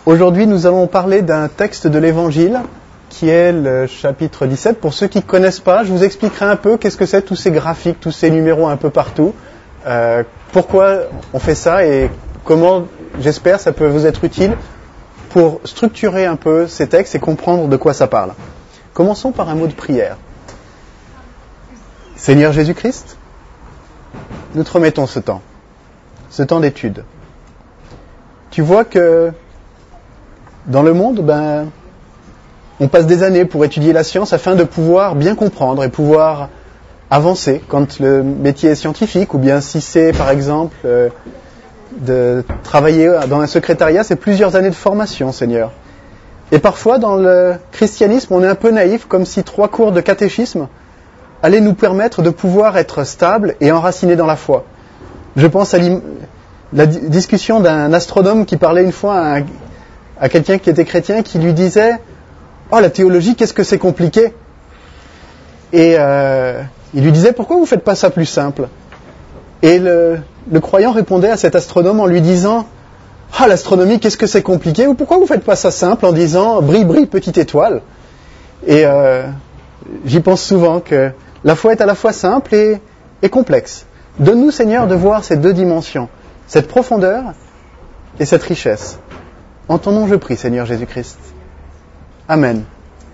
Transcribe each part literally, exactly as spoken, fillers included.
Aujourd'hui, nous allons parler d'un texte de l'Évangile qui est le chapitre dix-sept. Pour ceux qui ne connaissent pas, je vous expliquerai un peu qu'est-ce que c'est tous ces graphiques, tous ces numéros un peu partout, euh, pourquoi on fait ça et comment, j'espère, ça peut vous être utile pour structurer un peu ces textes et comprendre de quoi ça parle. Commençons par un mot de prière. Seigneur Jésus-Christ, nous te remettons ce temps, ce temps d'étude. Tu vois que dans le monde, ben, on passe des années pour étudier la science afin de pouvoir bien comprendre et pouvoir avancer quand le métier est scientifique, ou bien si c'est, par exemple, euh, de travailler dans un secrétariat, c'est plusieurs années de formation, Seigneur. Et parfois, dans le christianisme, on est un peu naïf, comme si trois cours de catéchisme allaient nous permettre de pouvoir être stables et enracinés dans la foi. Je pense à la di- discussion d'un astronome qui parlait une fois à, un, à quelqu'un qui était chrétien, qui lui disait « Oh, la théologie, qu'est-ce que c'est compliqué ?» Et euh, il lui disait « Pourquoi vous ne faites pas ça plus simple ?» Et le, le croyant répondait à cet astronome en lui disant « Ah, l'astronomie, qu'est-ce que c'est compliqué ?» Ou « Pourquoi vous ne faites pas ça simple en disant « Brille, brille, petite étoile ?» Et euh, j'y pense souvent que la foi est à la fois simple et, et complexe. Donne-nous, Seigneur, de voir ces deux dimensions, cette profondeur et cette richesse. En ton nom je prie, Seigneur Jésus-Christ. Amen.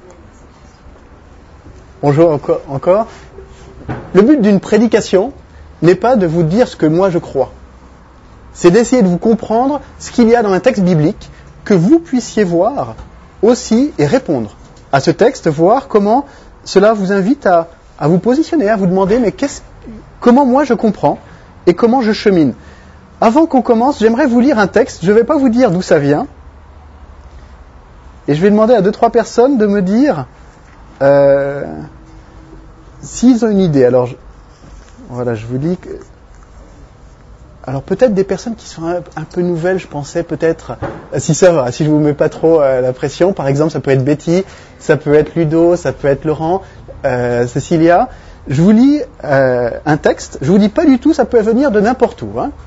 Bonjour encore, encore. Le but d'une prédication n'est pas de vous dire ce que moi je crois. C'est d'essayer de vous comprendre ce qu'il y a dans un texte biblique, que vous puissiez voir aussi et répondre à ce texte, voir comment cela vous invite à, à vous positionner, à vous demander mais qu'est-ce, comment moi je comprends et comment je chemine. Avant qu'on commence, j'aimerais vous lire un texte, je ne vais pas vous dire d'où ça vient, et je vais demander à deux, trois personnes de me dire euh, s'ils ont une idée. Alors, je, voilà, je vous dis que... Alors, peut-être des personnes qui sont un, un peu nouvelles, je pensais peut-être... Si ça va, si je ne vous mets pas trop euh, la pression. Par exemple, ça peut être Betty, ça peut être Ludo, ça peut être Laurent, euh, Cécilia. Je vous lis euh, un texte. Je vous dis pas du tout, ça peut venir de n'importe où, hein.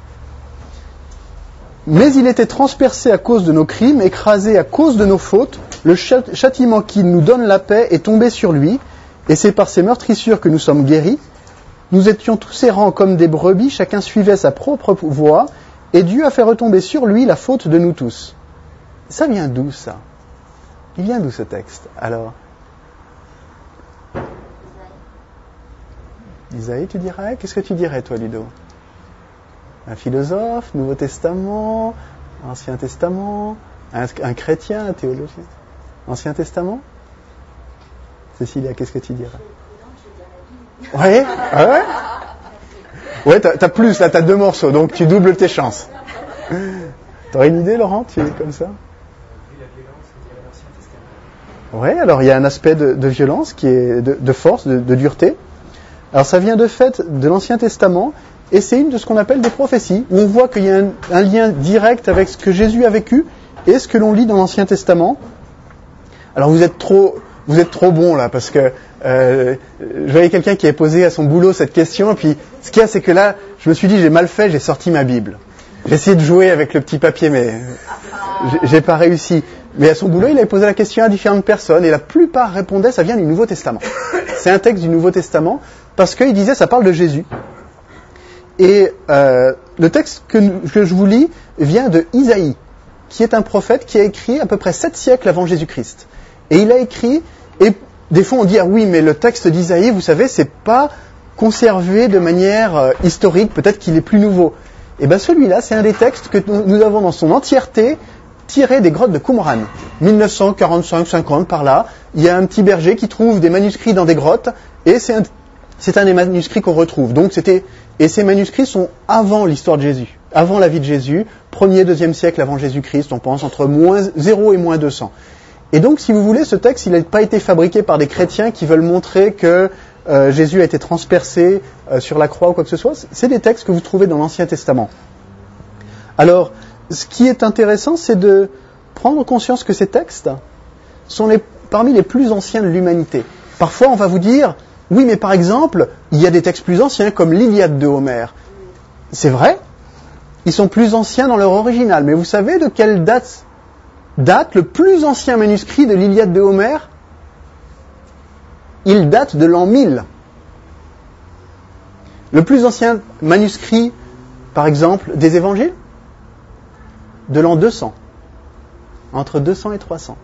Mais il était transpercé à cause de nos crimes, écrasé à cause de nos fautes. Le châtiment qui nous donne la paix est tombé sur lui, et c'est par ses meurtrissures que nous sommes guéris. Nous étions tous errants comme des brebis, chacun suivait sa propre voie, et Dieu a fait retomber sur lui la faute de nous tous. Ça vient d'où, ça ? Il vient d'où, ce texte ? Alors, Isaïe, tu dirais ? Qu'est-ce que tu dirais, toi, Ludo ? Un philosophe, Nouveau Testament, Ancien Testament, un, un chrétien, un théologien. Ancien Testament ? Cécilia, qu'est-ce que tu dirais ? Ouais, ah ouais. Ouais, t'as, t'as plus, là, t'as deux morceaux, donc tu doubles tes chances. T'aurais une idée, Laurent ? Tu es comme ça ? Ouais, alors il y a un aspect de, de violence qui est de, de force, de, de dureté. Alors ça vient de fait de l'Ancien Testament. Et c'est une de ce qu'on appelle des prophéties, où on voit qu'il y a un, un lien direct avec ce que Jésus a vécu et ce que l'on lit dans l'Ancien Testament. Alors vous êtes trop, vous êtes trop bon là, parce que euh, je voyais quelqu'un qui avait posé à son boulot cette question, et puis ce qu'il y a, c'est que là, je me suis dit, j'ai mal fait, j'ai sorti ma Bible. J'ai essayé de jouer avec le petit papier, mais j'ai, j'ai pas réussi. Mais à son boulot, il avait posé la question à différentes personnes, et la plupart répondaient, ça vient du Nouveau Testament. C'est un texte du Nouveau Testament, parce qu'il disait, ça parle de Jésus. Et euh, le texte que, que je vous lis vient de Isaïe, qui est un prophète qui a écrit à peu près sept siècles avant Jésus-Christ. Et il a écrit, et des fois on dit, ah oui, mais le texte d'Isaïe, vous savez, c'est pas conservé de manière euh, historique, peut-être qu'il est plus nouveau. Et bien celui-là, c'est un des textes que nous avons dans son entièreté tiré des grottes de Qumran. mille neuf cent quarante-cinq cinquante par là, il y a un petit berger qui trouve des manuscrits dans des grottes, et c'est un, c'est un des manuscrits qu'on retrouve. Donc c'était... Et ces manuscrits sont avant l'histoire de Jésus, avant la vie de Jésus, premier, deuxième siècle avant Jésus-Christ, on pense entre moins zéro et moins deux cents. Et donc, si vous voulez, ce texte, il n'a pas été fabriqué par des chrétiens qui veulent montrer que euh, Jésus a été transpercé euh, sur la croix ou quoi que ce soit. C'est des textes que vous trouvez dans l'Ancien Testament. Alors, ce qui est intéressant, c'est de prendre conscience que ces textes sont les, parmi les plus anciens de l'humanité. Parfois, on va vous dire... Oui, mais par exemple, il y a des textes plus anciens, comme l'Iliade de Homère. C'est vrai, ils sont plus anciens dans leur original. Mais vous savez de quelle date date, le plus ancien manuscrit de l'Iliade de Homère, il date de l'an mille. Le plus ancien manuscrit, par exemple, des évangiles, de l'an deux cents. Entre deux cents et trois cents.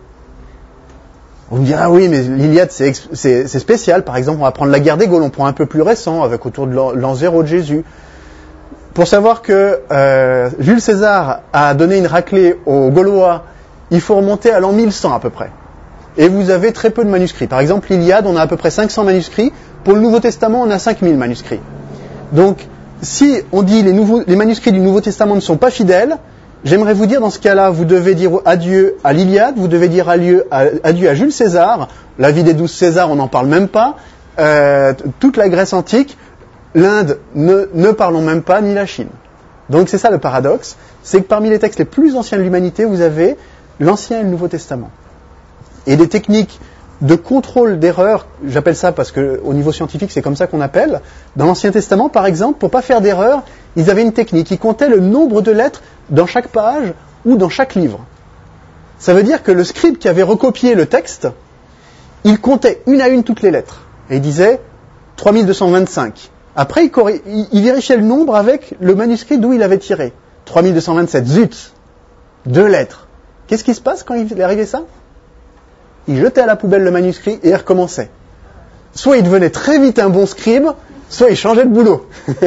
On me dira, ah oui, mais l'Iliade, c'est, c'est, c'est spécial. Par exemple, on va prendre la guerre des Gaules, on prend un peu plus récent, avec autour de l'an, l'an zéro de Jésus. Pour savoir que euh, Jules César a donné une raclée aux Gaulois, il faut remonter à l'an mille cent à peu près. Et vous avez très peu de manuscrits. Par exemple, l'Iliade, on a à peu près cinq cents manuscrits. Pour le Nouveau Testament, on a cinq mille manuscrits. Donc, si on dit les, nouveaux, les manuscrits du Nouveau Testament ne sont pas fidèles, j'aimerais vous dire, dans ce cas-là, vous devez dire adieu à l'Iliade, vous devez dire adieu à, adieu à Jules César, la vie des douze Césars, on n'en parle même pas, euh, toute la Grèce antique, l'Inde, ne, ne parlons même pas, ni la Chine. Donc c'est ça le paradoxe, c'est que parmi les textes les plus anciens de l'humanité, vous avez l'Ancien et le Nouveau Testament. Et des techniques de contrôle d'erreurs, j'appelle ça parce qu'au niveau scientifique, c'est comme ça qu'on appelle. Dans l'Ancien Testament, par exemple, pour ne pas faire d'erreur, ils avaient une technique. Ils comptaient le nombre de lettres dans chaque page ou dans chaque livre. Ça veut dire que le scribe qui avait recopié le texte, il comptait une à une toutes les lettres. Et il disait trois mille deux cent vingt-cinq. Après, il, corri- il vérifiait le nombre avec le manuscrit d'où il avait tiré. trois mille deux cent vingt-sept, zut, deux lettres. Qu'est-ce qui se passe quand il est arrivé ça ? Il jetait à la poubelle le manuscrit et il recommençait. Soit il devenait très vite un bon scribe, soit il changeait de boulot.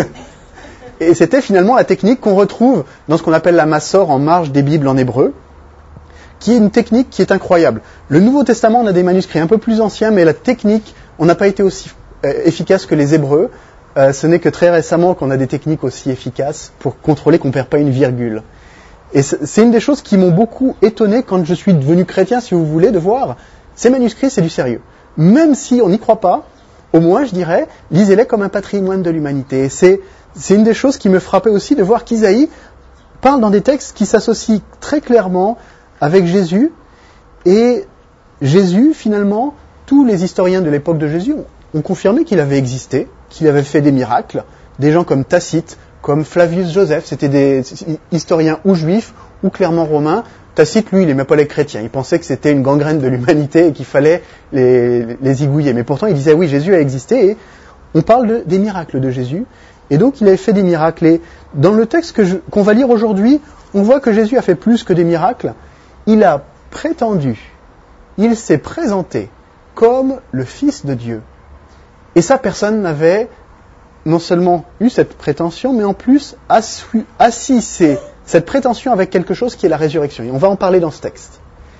Et c'était finalement la technique qu'on retrouve dans ce qu'on appelle la Massor en marge des Bibles en hébreu, qui est une technique qui est incroyable. Le Nouveau Testament, on a des manuscrits un peu plus anciens, mais la technique, on n'a pas été aussi euh, efficace que les Hébreux. Euh, ce n'est que très récemment qu'on a des techniques aussi efficaces pour contrôler qu'on ne perd pas une virgule. Et c'est une des choses qui m'ont beaucoup étonné quand je suis devenu chrétien, si vous voulez, de voir ces manuscrits, c'est du sérieux. Même si on n'y croit pas, au moins, je dirais, lisez-les comme un patrimoine de l'humanité. Et c'est, c'est une des choses qui me frappait aussi de voir qu'Isaïe parle dans des textes qui s'associent très clairement avec Jésus. Et Jésus, finalement, tous les historiens de l'époque de Jésus ont, ont confirmé qu'il avait existé, qu'il avait fait des miracles. Des gens comme Tacite, comme Flavius Joseph, c'était des historiens ou juifs ou clairement romains. Tacite, lui, il n'aimait pas les chrétiens. Il pensait que c'était une gangrène de l'humanité et qu'il fallait les, les zigouiller. Mais pourtant, il disait, oui, Jésus a existé. Et on parle de, des miracles de Jésus. Et donc, il avait fait des miracles. Et dans le texte que je, qu'on va lire aujourd'hui, on voit que Jésus a fait plus que des miracles. Il a prétendu, il s'est présenté comme le Fils de Dieu. Et ça, personne n'avait non seulement eu cette prétention, mais en plus assis, assis ces, cette prétention avec quelque chose qui est la résurrection. Et on va en parler dans ce texte.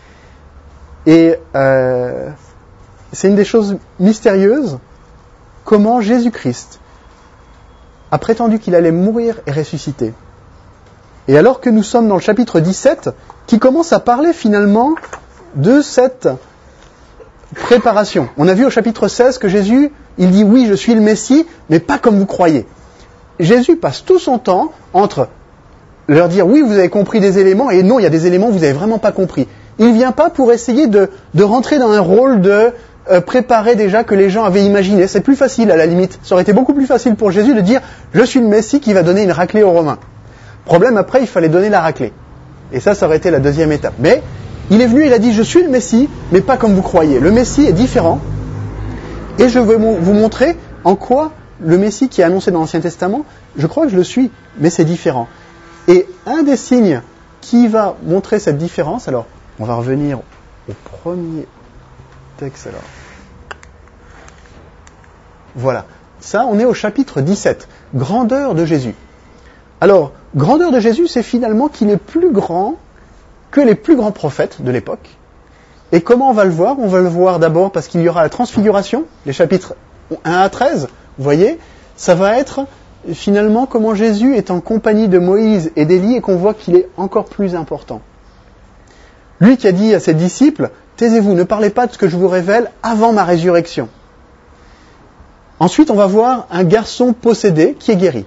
Et euh, c'est une des choses mystérieuses, comment Jésus-Christ a prétendu qu'il allait mourir et ressusciter. Et alors que nous sommes dans le chapitre dix-sept, qui commence à parler finalement de cette préparation. On a vu au chapitre seize que Jésus, il dit oui, je suis le Messie, mais pas comme vous croyez. Jésus passe tout son temps entre leur dire oui, vous avez compris des éléments, et non, il y a des éléments que vous n'avez vraiment pas compris. Il ne vient pas pour essayer de, de rentrer dans un rôle de euh, préparer déjà que les gens avaient imaginé. C'est plus facile à la limite. Ça aurait été beaucoup plus facile pour Jésus de dire je suis le Messie qui va donner une raclée aux Romains. Problème après, il fallait donner la raclée. Et ça, ça aurait été la deuxième étape. Mais il est venu, il a dit je suis le Messie, mais pas comme vous croyez. Le Messie est différent. Et je vais vous montrer en quoi le Messie qui est annoncé dans l'Ancien Testament, je crois que je le suis, mais c'est différent. Et un des signes qui va montrer cette différence, alors on va revenir au premier texte alors. Voilà, ça on est au chapitre dix-sept, grandeur de Jésus. Alors, grandeur de Jésus, c'est finalement qu'il est plus grand que les plus grands prophètes de l'époque. Et comment on va le voir ? On va le voir d'abord parce qu'il y aura la transfiguration, les chapitres un à treize, vous voyez, ça va être finalement comment Jésus est en compagnie de Moïse et d'Élie et qu'on voit qu'il est encore plus important. Lui qui a dit à ses disciples, taisez-vous, ne parlez pas de ce que je vous révèle avant ma résurrection. Ensuite, on va voir un garçon possédé qui est guéri.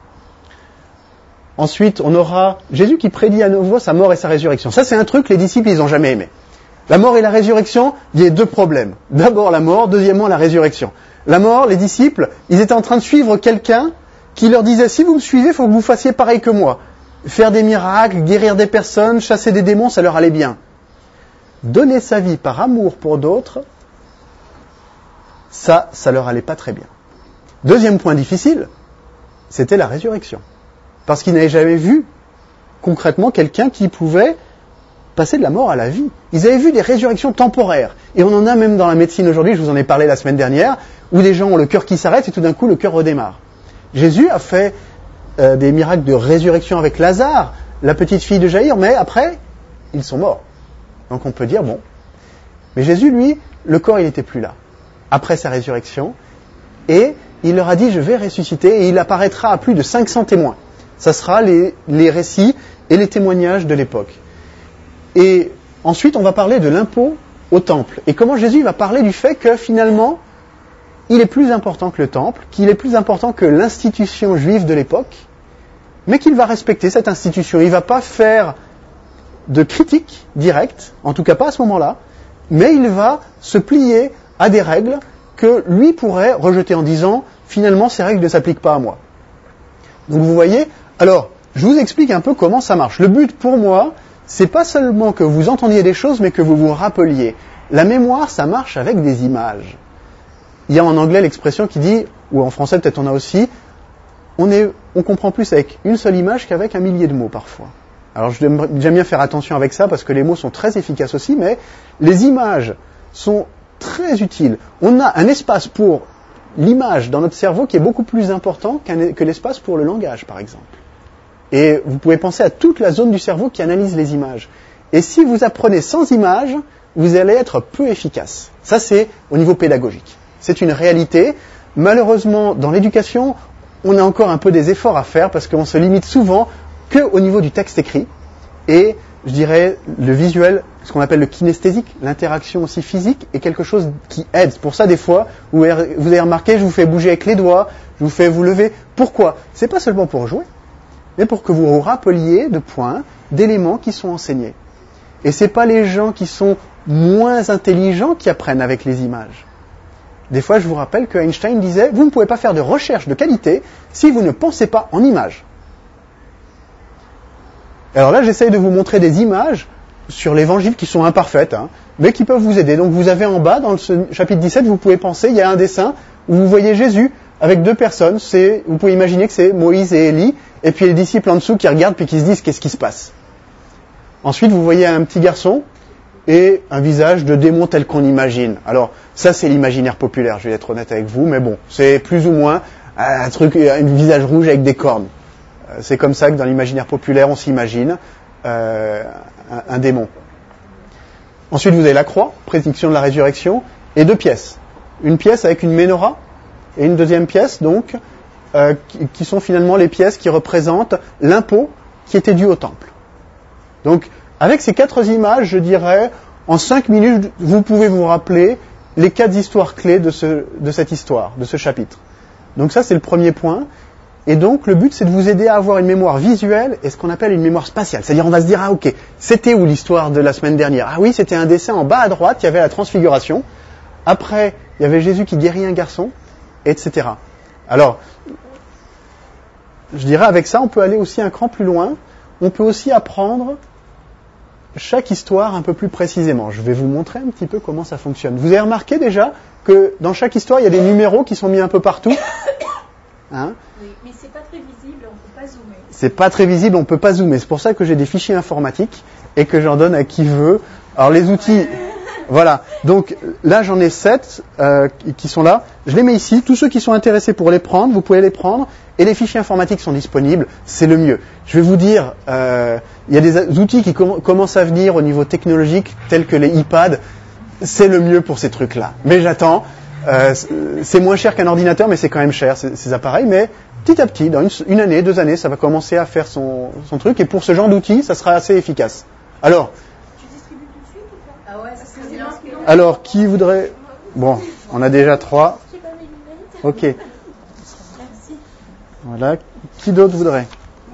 Ensuite, on aura Jésus qui prédit à nouveau sa mort et sa résurrection. Ça, c'est un truc que les disciples, ils n'ont jamais aimé. La mort et la résurrection, il y a deux problèmes. D'abord la mort, deuxièmement la résurrection. La mort, les disciples, ils étaient en train de suivre quelqu'un qui leur disait, si vous me suivez, il faut que vous fassiez pareil que moi. Faire des miracles, guérir des personnes, chasser des démons, ça leur allait bien. donner sa vie par amour pour d'autres, ça, ça leur allait pas très bien. Deuxième point difficile, c'était la résurrection. Parce qu'ils n'avaient jamais vu concrètement quelqu'un qui pouvait passer de la mort à la vie. Ils avaient vu des résurrections temporaires. Et on en a même dans la médecine aujourd'hui, je vous en ai parlé la semaine dernière, où des gens ont le cœur qui s'arrête et tout d'un coup le cœur redémarre. Jésus a fait euh, des miracles de résurrection avec Lazare, la petite fille de Jaïr, mais après, ils sont morts. Donc on peut dire, bon. Mais Jésus, lui, le corps, il n'était plus là. Après sa résurrection, et il leur a dit, je vais ressusciter, et il apparaîtra à plus de cinq cents témoins. Ça sera les, les récits et les témoignages de l'époque. Et ensuite, on va parler de l'impôt au temple. Et comment Jésus va parler du fait que finalement, il est plus important que le temple, qu'il est plus important que l'institution juive de l'époque, mais qu'il va respecter cette institution. Il ne va pas faire de critique directe, en tout cas pas à ce moment-là, mais il va se plier à des règles que lui pourrait rejeter en disant, finalement, ces règles ne s'appliquent pas à moi. Donc vous voyez, alors, je vous explique un peu comment ça marche. Le but pour moi, c'est pas seulement que vous entendiez des choses, mais que vous vous rappeliez. La mémoire, ça marche avec des images. Il y a en anglais l'expression qui dit, ou en français peut-être on a aussi, on, est, on comprend plus avec une seule image qu'avec un millier de mots parfois. Alors j'aime bien faire attention avec ça parce que les mots sont très efficaces aussi, mais les images sont très utiles. On a un espace pour l'image dans notre cerveau qui est beaucoup plus important qu'un, que l'espace pour le langage, par exemple. Et vous pouvez penser à toute la zone du cerveau qui analyse les images. Et si vous apprenez sans images, vous allez être peu efficace. Ça, c'est au niveau pédagogique. C'est une réalité. Malheureusement, dans l'éducation, on a encore un peu des efforts à faire parce qu'on se limite souvent qu'au niveau du texte écrit. Et je dirais, le visuel, ce qu'on appelle le kinesthésique, l'interaction aussi physique, est quelque chose qui aide. Pour ça, des fois, vous avez remarqué, je vous fais bouger avec les doigts, je vous fais vous lever. Pourquoi ? C'est pas seulement pour jouer, mais pour que vous vous rappeliez de points, d'éléments qui sont enseignés. Et c'est pas les gens qui sont moins intelligents qui apprennent avec les images. Des fois, je vous rappelle que Einstein disait, vous ne pouvez pas faire de recherche de qualité si vous ne pensez pas en images. Alors là, j'essaye de vous montrer des images sur l'évangile qui sont imparfaites, hein, mais qui peuvent vous aider. Donc vous avez en bas, dans le chapitre dix-sept, vous pouvez penser, il y a un dessin où vous voyez Jésus avec deux personnes. C'est, vous pouvez imaginer que c'est Moïse et Élie, et puis les disciples en dessous qui regardent puis qui se disent qu'est-ce qui se passe. Ensuite, vous voyez un petit garçon et un visage de démon tel qu'on imagine. Alors, ça c'est l'imaginaire populaire, je vais être honnête avec vous, mais bon, c'est plus ou moins un truc, un visage rouge avec des cornes. C'est comme ça que dans l'imaginaire populaire, on s'imagine euh, un, un démon. Ensuite, vous avez la croix, prédiction de la résurrection, et deux pièces. Une pièce avec une menorah, et une deuxième pièce, donc, euh, qui, qui sont finalement les pièces qui représentent l'impôt qui était dû au temple. Donc, avec ces quatre images, je dirais, en cinq minutes, vous pouvez vous rappeler les quatre histoires clés de, ce, de cette histoire, de ce chapitre. Donc ça, c'est le premier point. Et donc, le but, c'est de vous aider à avoir une mémoire visuelle et ce qu'on appelle une mémoire spatiale. C'est-à-dire, on va se dire, ah ok, c'était où l'histoire de la semaine dernière ? Ah oui, c'était un dessin en bas à droite, il y avait la transfiguration. Après, il y avait Jésus qui guérit un garçon, et cetera. Alors, je dirais, avec ça, on peut aller aussi un cran plus loin. On peut aussi apprendre chaque histoire un peu plus précisément. Je vais vous montrer un petit peu comment ça fonctionne. Vous avez remarqué déjà que dans chaque histoire, il y a des numéros qui sont mis un peu partout. Hein ? Oui, mais c'est pas très visible, on peut pas zoomer. C'est pas très visible, on peut pas zoomer. C'est pour ça que j'ai des fichiers informatiques et que j'en donne à qui veut. Alors les outils, ouais. Voilà. Donc là j'en ai sept euh, qui sont là. Je les mets ici. Tous ceux qui sont intéressés pour les prendre, vous pouvez les prendre. Et les fichiers informatiques sont disponibles. C'est le mieux. Je vais vous dire, euh, il y a des outils qui com- commencent à venir au niveau technologique, tels que les iPads. C'est le mieux pour ces trucs-là. Mais j'attends. Euh, c'est moins cher qu'un ordinateur, mais c'est quand même cher, ces, ces appareils. Mais petit à petit, dans une, une année, deux années, ça va commencer à faire son, son truc. Et pour ce genre d'outils, ça sera assez efficace. Alors, tu distribues tout de suite ou pas ? Ah ouais, parce que c'est l'inspirant. Alors, qui voudrait... Bon, on a déjà trois. Ok. Merci. Voilà. Qui d'autre voudrait ?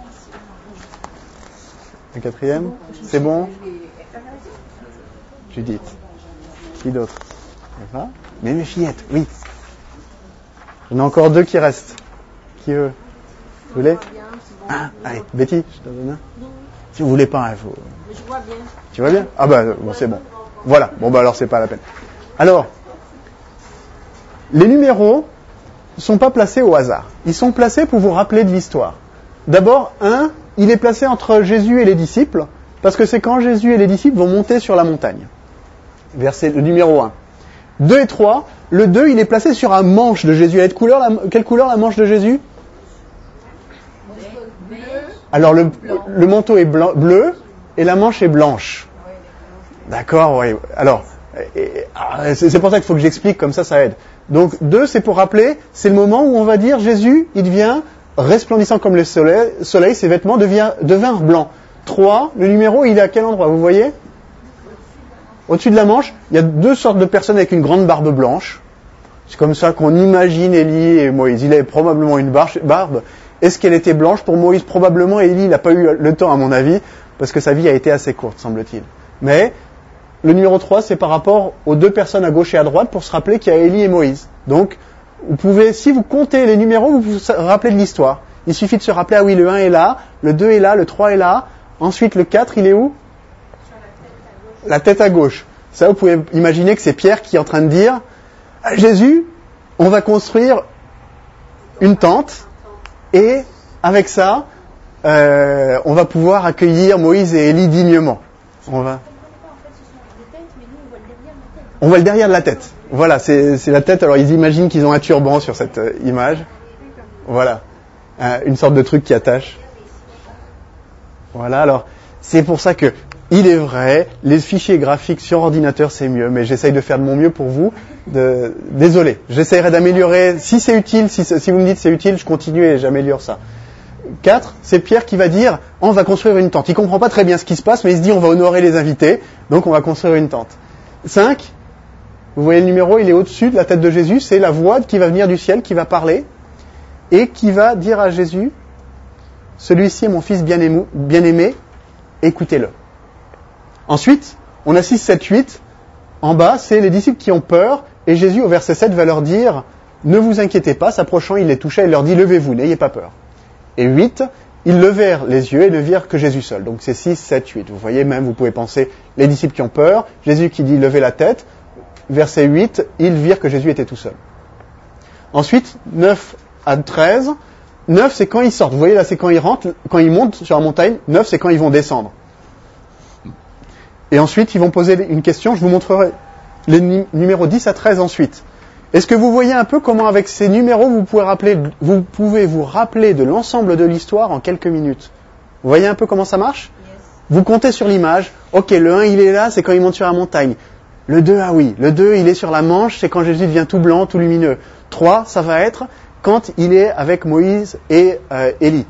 Le quatrième ? C'est bon ? Judith. Qui d'autre ? Eva ? Mais mes fillettes, oui. Il y en a encore deux qui restent. Qui veut ? Vous voulez ? Ah, allez, Betty, je te donne un. Si vous voulez pas, il faut... Mais je vois bien. Tu vois bien ? Ah bah, bon, c'est bon. Voilà, bon bah alors c'est pas la peine. Alors, les numéros ne sont pas placés au hasard. Ils sont placés pour vous rappeler de l'histoire. D'abord, un, il est placé entre Jésus et les disciples, parce que c'est quand Jésus et les disciples vont monter sur la montagne. Verset le numéro un. deux et trois, le deux, il est placé sur un manche de Jésus. Elle est de couleur, la, quelle couleur la manche de Jésus? Alors le, le manteau est blanc, bleu et la manche est blanche. D'accord, oui. Alors, et, et, c'est pour ça qu'il faut que j'explique, comme ça, ça aide. Donc, deux, c'est pour rappeler, c'est le moment où on va dire Jésus, il devient resplendissant comme le soleil, soleil ses vêtements devient, devinrent blancs. Trois, le numéro, il est à quel endroit, vous voyez? Au-dessus de la manche, il y a deux sortes de personnes avec une grande barbe blanche. C'est comme ça qu'on imagine Élie et Moïse. Il avait probablement une barbe. Est-ce qu'elle était blanche pour Moïse? Probablement. Élie, il n'a pas eu le temps, à mon avis, parce que sa vie a été assez courte, semble-t-il. Mais le numéro trois, c'est par rapport aux deux personnes à gauche et à droite pour se rappeler qu'il y a Élie et Moïse. Donc, vous pouvez, si vous comptez les numéros, vous pouvez vous rappeler de l'histoire. Il suffit de se rappeler, ah oui, le un est là, le deux est là, le trois est là. Ensuite, le quatre, il est où? La tête à gauche. Ça, vous pouvez imaginer que c'est Pierre qui est en train de dire, ah, Jésus, on va construire une tente et avec ça, euh, on va pouvoir accueillir Moïse et Élie dignement. On va... On voit le derrière de la tête. Voilà, c'est, c'est la tête. Alors, ils imaginent qu'ils ont un turban sur cette euh, image. Voilà. Euh, une sorte de truc qui attache. Voilà, alors, c'est pour ça que, il est vrai, les fichiers graphiques sur ordinateur, c'est mieux, mais j'essaye de faire de mon mieux pour vous. De... Désolé, j'essaierai d'améliorer. Si c'est utile, si, si vous me dites c'est utile, je continue et j'améliore ça. quatre, c'est Pierre qui va dire, on va construire une tente. Il comprend pas très bien ce qui se passe, mais il se dit, on va honorer les invités, donc on va construire une tente. cinq, vous voyez le numéro, il est au-dessus de la tête de Jésus, c'est la voix qui va venir du ciel, qui va parler, et qui va dire à Jésus, celui-ci est mon fils bien-aimé, bien-aimé, écoutez-le. Ensuite, on a six, sept, huit, en bas, c'est les disciples qui ont peur, et Jésus, au verset sept, va leur dire, ne vous inquiétez pas, s'approchant, il les toucha, et leur dit, levez-vous, n'ayez pas peur. Et huit, ils levèrent les yeux et ne virent que Jésus seul. Donc c'est six, sept, huit. Vous voyez même, vous pouvez penser, les disciples qui ont peur, Jésus qui dit, levez la tête, verset huit, ils virent que Jésus était tout seul. Ensuite, neuf à treize, neuf c'est quand ils sortent. Vous voyez là, c'est quand ils rentrent, quand ils montent sur la montagne, neuf c'est quand ils vont descendre. Et ensuite, ils vont poser une question, je vous montrerai les nu- numéros dix à treize ensuite. Est-ce que vous voyez un peu comment avec ces numéros, vous pouvez, rappeler, vous pouvez vous rappeler de l'ensemble de l'histoire en quelques minutes? Vous voyez un peu comment ça marche? Yes. Vous comptez sur l'image, ok, le un il est là, c'est quand il monte sur la montagne. Le deux, ah oui, le deux il est sur la manche, c'est quand Jésus devient tout blanc, tout lumineux. trois, ça va être quand il est avec Moïse et euh, Élie.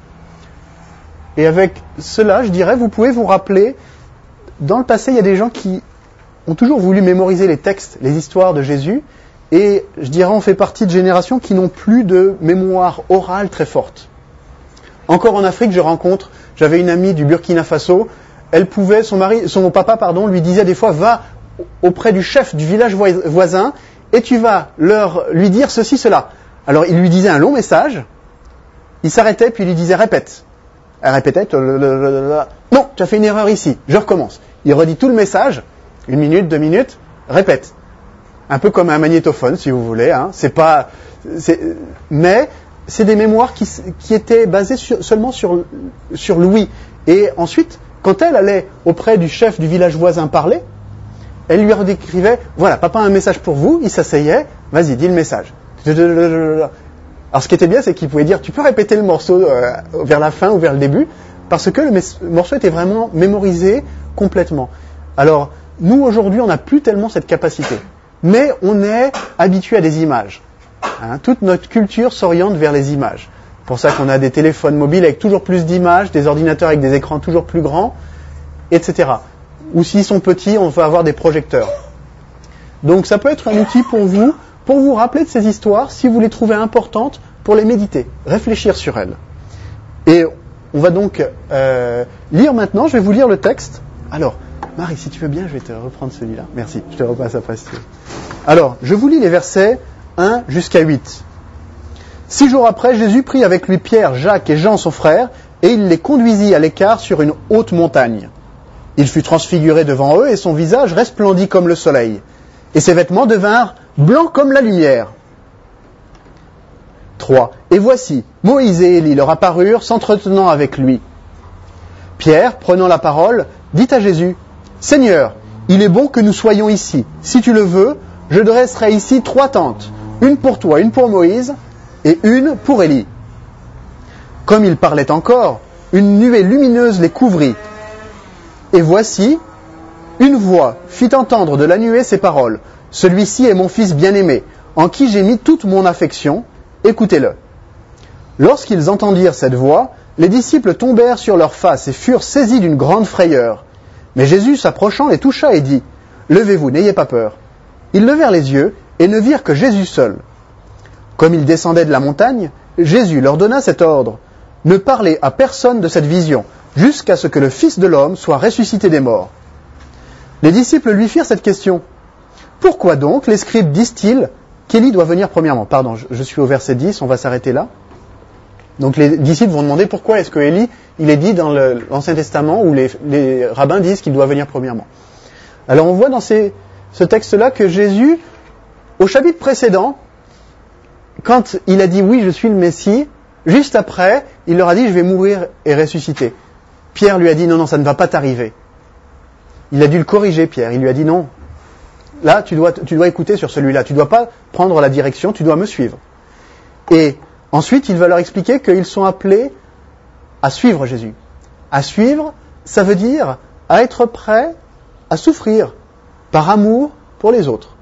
Et avec cela, je dirais, vous pouvez vous rappeler, dans le passé, il y a des gens qui ont toujours voulu mémoriser les textes, les histoires de Jésus, et je dirais, on fait partie de générations qui n'ont plus de mémoire orale très forte. Encore en Afrique, je rencontre, j'avais une amie du Burkina Faso, elle pouvait, son mari, son papa, pardon, lui disait des fois, va auprès du chef du village voisin, et tu vas leur, lui dire ceci, cela. Alors, il lui disait un long message, il s'arrêtait, puis il lui disait, répète. Elle répétait, non, tu as fait une erreur ici, je recommence. Il redit tout le message, une minute, deux minutes, répète. Un peu comme un magnétophone, si vous voulez. Hein. C'est pas, c'est, mais c'est des mémoires qui, qui étaient basées sur, seulement sur, sur l'ouïe. Et ensuite, quand elle allait auprès du chef du village voisin parler, elle lui redécrivait, voilà, papa a un message pour vous, il s'asseyait, vas-y, dis le message. Alors ce qui était bien, c'est qu'il pouvait dire, tu peux répéter le morceau euh, vers la fin ou vers le début, parce que le mes- morceau était vraiment mémorisé complètement. Alors, nous aujourd'hui, on n'a plus tellement cette capacité. Mais on est habitué à des images. Hein, toute notre culture s'oriente vers les images. C'est pour ça qu'on a des téléphones mobiles avec toujours plus d'images, des ordinateurs avec des écrans toujours plus grands, et cetera. Ou s'ils sont petits, on va avoir des projecteurs. Donc ça peut être un outil pour vous, pour vous rappeler de ces histoires, si vous les trouvez importantes, pour les méditer, réfléchir sur elles. Et on va donc euh, lire maintenant, je vais vous lire le texte. Alors, Marie, si tu veux bien, je vais te reprendre celui-là. Merci, je te repasse après si tu veux. Alors, je vous lis les versets un jusqu'à huit. Six jours après, Jésus prit avec lui Pierre, Jacques et Jean son frère, et il les conduisit à l'écart sur une haute montagne. Il fut transfiguré devant eux et son visage resplendit comme le soleil. Et ses vêtements devinrent blancs comme la lumière. trois. Et voici, Moïse et Élie leur apparurent, s'entretenant avec lui. Pierre, prenant la parole, dit à Jésus, « Seigneur, il est bon que nous soyons ici. Si tu le veux, je dresserai ici trois tentes, une pour toi, une pour Moïse, et une pour Élie. » Comme il parlait encore, une nuée lumineuse les couvrit. Et voici, une voix fit entendre de la nuée ces paroles. « Celui-ci est mon fils bien-aimé, en qui j'ai mis toute mon affection. Écoutez-le. » Lorsqu'ils entendirent cette voix, les disciples tombèrent sur leurs faces et furent saisis d'une grande frayeur. Mais Jésus, s'approchant, les toucha et dit, « Levez-vous, n'ayez pas peur. » Ils levèrent les yeux et ne virent que Jésus seul. Comme ils descendaient de la montagne, Jésus leur donna cet ordre, « Ne parlez à personne de cette vision, jusqu'à ce que le Fils de l'homme soit ressuscité des morts. » Les disciples lui firent cette question. « Pourquoi donc les scribes disent-ils qu'Élie doit venir premièrement ?» Pardon, je, je suis au verset dix, on va s'arrêter là. Donc les disciples vont demander pourquoi est-ce que Élie, il est dit dans le, l'Ancien Testament, où les, les rabbins disent qu'il doit venir premièrement. Alors on voit dans ces, ce texte-là que Jésus, au chapitre précédent, quand il a dit « oui, je suis le Messie », juste après, il leur a dit « je vais mourir et ressusciter ». Pierre lui a dit « non, non, ça ne va pas t'arriver ». Il a dû le corriger, Pierre. Il lui a dit « non, là, tu dois, tu dois écouter sur celui-là. Tu ne dois pas prendre la direction, tu dois me suivre. » Et ensuite, il va leur expliquer qu'ils sont appelés à suivre Jésus. À suivre, ça veut dire à être prêt à souffrir par amour pour les autres.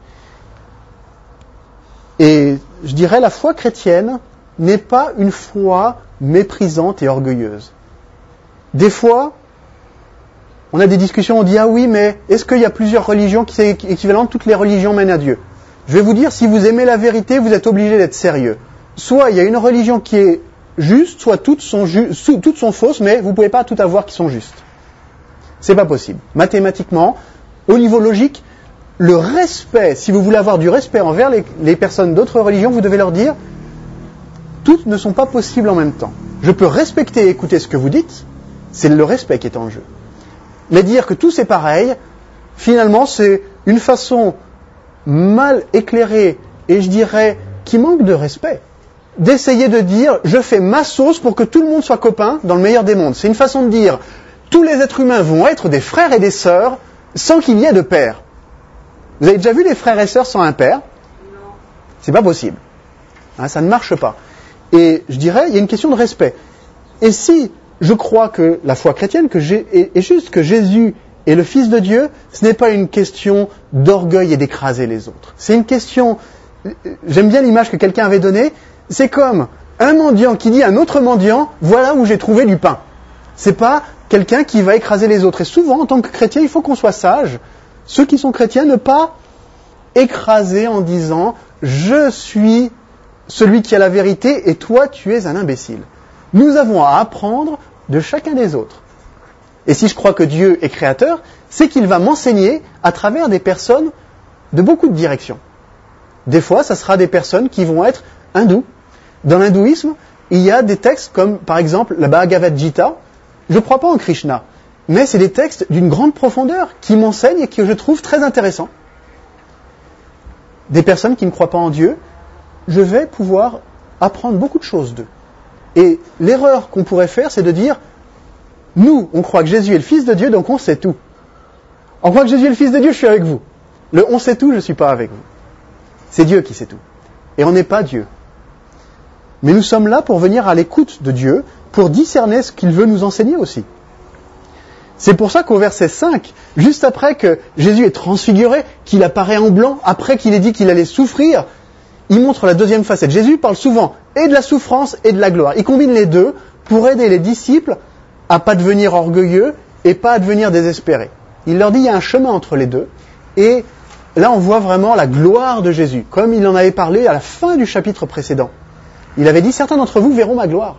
Et je dirais, la foi chrétienne n'est pas une foi méprisante et orgueilleuse. Des fois, on a des discussions, on dit « ah oui, mais est-ce qu'il y a plusieurs religions qui sont équivalentes? Toutes les religions mènent à Dieu. » Je vais vous dire, si vous aimez la vérité, vous êtes obligé d'être sérieux. Soit il y a une religion qui est juste, soit toutes sont, ju- toutes sont fausses, mais vous ne pouvez pas tout avoir qui sont justes. C'est pas possible. Mathématiquement, au niveau logique, le respect, si vous voulez avoir du respect envers les, les personnes d'autres religions, vous devez leur dire, toutes ne sont pas possibles en même temps. Je peux respecter et écouter ce que vous dites, c'est le respect qui est en jeu. Mais dire que tout c'est pareil, finalement, c'est une façon mal éclairée, et je dirais, qui manque de respect, d'essayer de dire, je fais ma sauce pour que tout le monde soit copain dans le meilleur des mondes. C'est une façon de dire, tous les êtres humains vont être des frères et des sœurs sans qu'il y ait de père. Vous avez déjà vu les frères et sœurs sans un père? Non. C'est pas possible. Hein, ça ne marche pas. Et je dirais, il y a une question de respect. Et si je crois que la foi chrétienne que j'ai, est, est juste que Jésus est le Fils de Dieu, ce n'est pas une question d'orgueil et d'écraser les autres. C'est une question, j'aime bien l'image que quelqu'un avait donnée, c'est comme un mendiant qui dit à un autre mendiant, voilà où j'ai trouvé du pain. C'est pas quelqu'un qui va écraser les autres. Et souvent, en tant que chrétien, il faut qu'on soit sage. Ceux qui sont chrétiens, ne pas écraser en disant, je suis celui qui a la vérité et toi, tu es un imbécile. Nous avons à apprendre de chacun des autres. Et si je crois que Dieu est créateur, c'est qu'il va m'enseigner à travers des personnes de beaucoup de directions. Des fois, ça sera des personnes qui vont être hindous. Dans l'hindouisme, il y a des textes comme, par exemple, la Bhagavad Gita. Je ne crois pas en Krishna, mais c'est des textes d'une grande profondeur qui m'enseignent et que je trouve très intéressants. Des personnes qui ne croient pas en Dieu, je vais pouvoir apprendre beaucoup de choses d'eux. Et l'erreur qu'on pourrait faire, c'est de dire, nous, on croit que Jésus est le Fils de Dieu, donc on sait tout. On croit que Jésus est le Fils de Dieu, je suis avec vous. Le on sait tout, je ne suis pas avec vous. C'est Dieu qui sait tout. Et on n'est pas Dieu. Mais nous sommes là pour venir à l'écoute de Dieu, pour discerner ce qu'il veut nous enseigner aussi. C'est pour ça qu'au verset cinq, juste après que Jésus est transfiguré, qu'il apparaît en blanc, après qu'il ait dit qu'il allait souffrir, il montre la deuxième facette. Jésus parle souvent et de la souffrance et de la gloire. Il combine les deux pour aider les disciples à pas devenir orgueilleux et pas à devenir désespérés. Il leur dit qu'il y a un chemin entre les deux. Et là, on voit vraiment la gloire de Jésus, comme il en avait parlé à la fin du chapitre précédent. Il avait dit, certains d'entre vous verront ma gloire.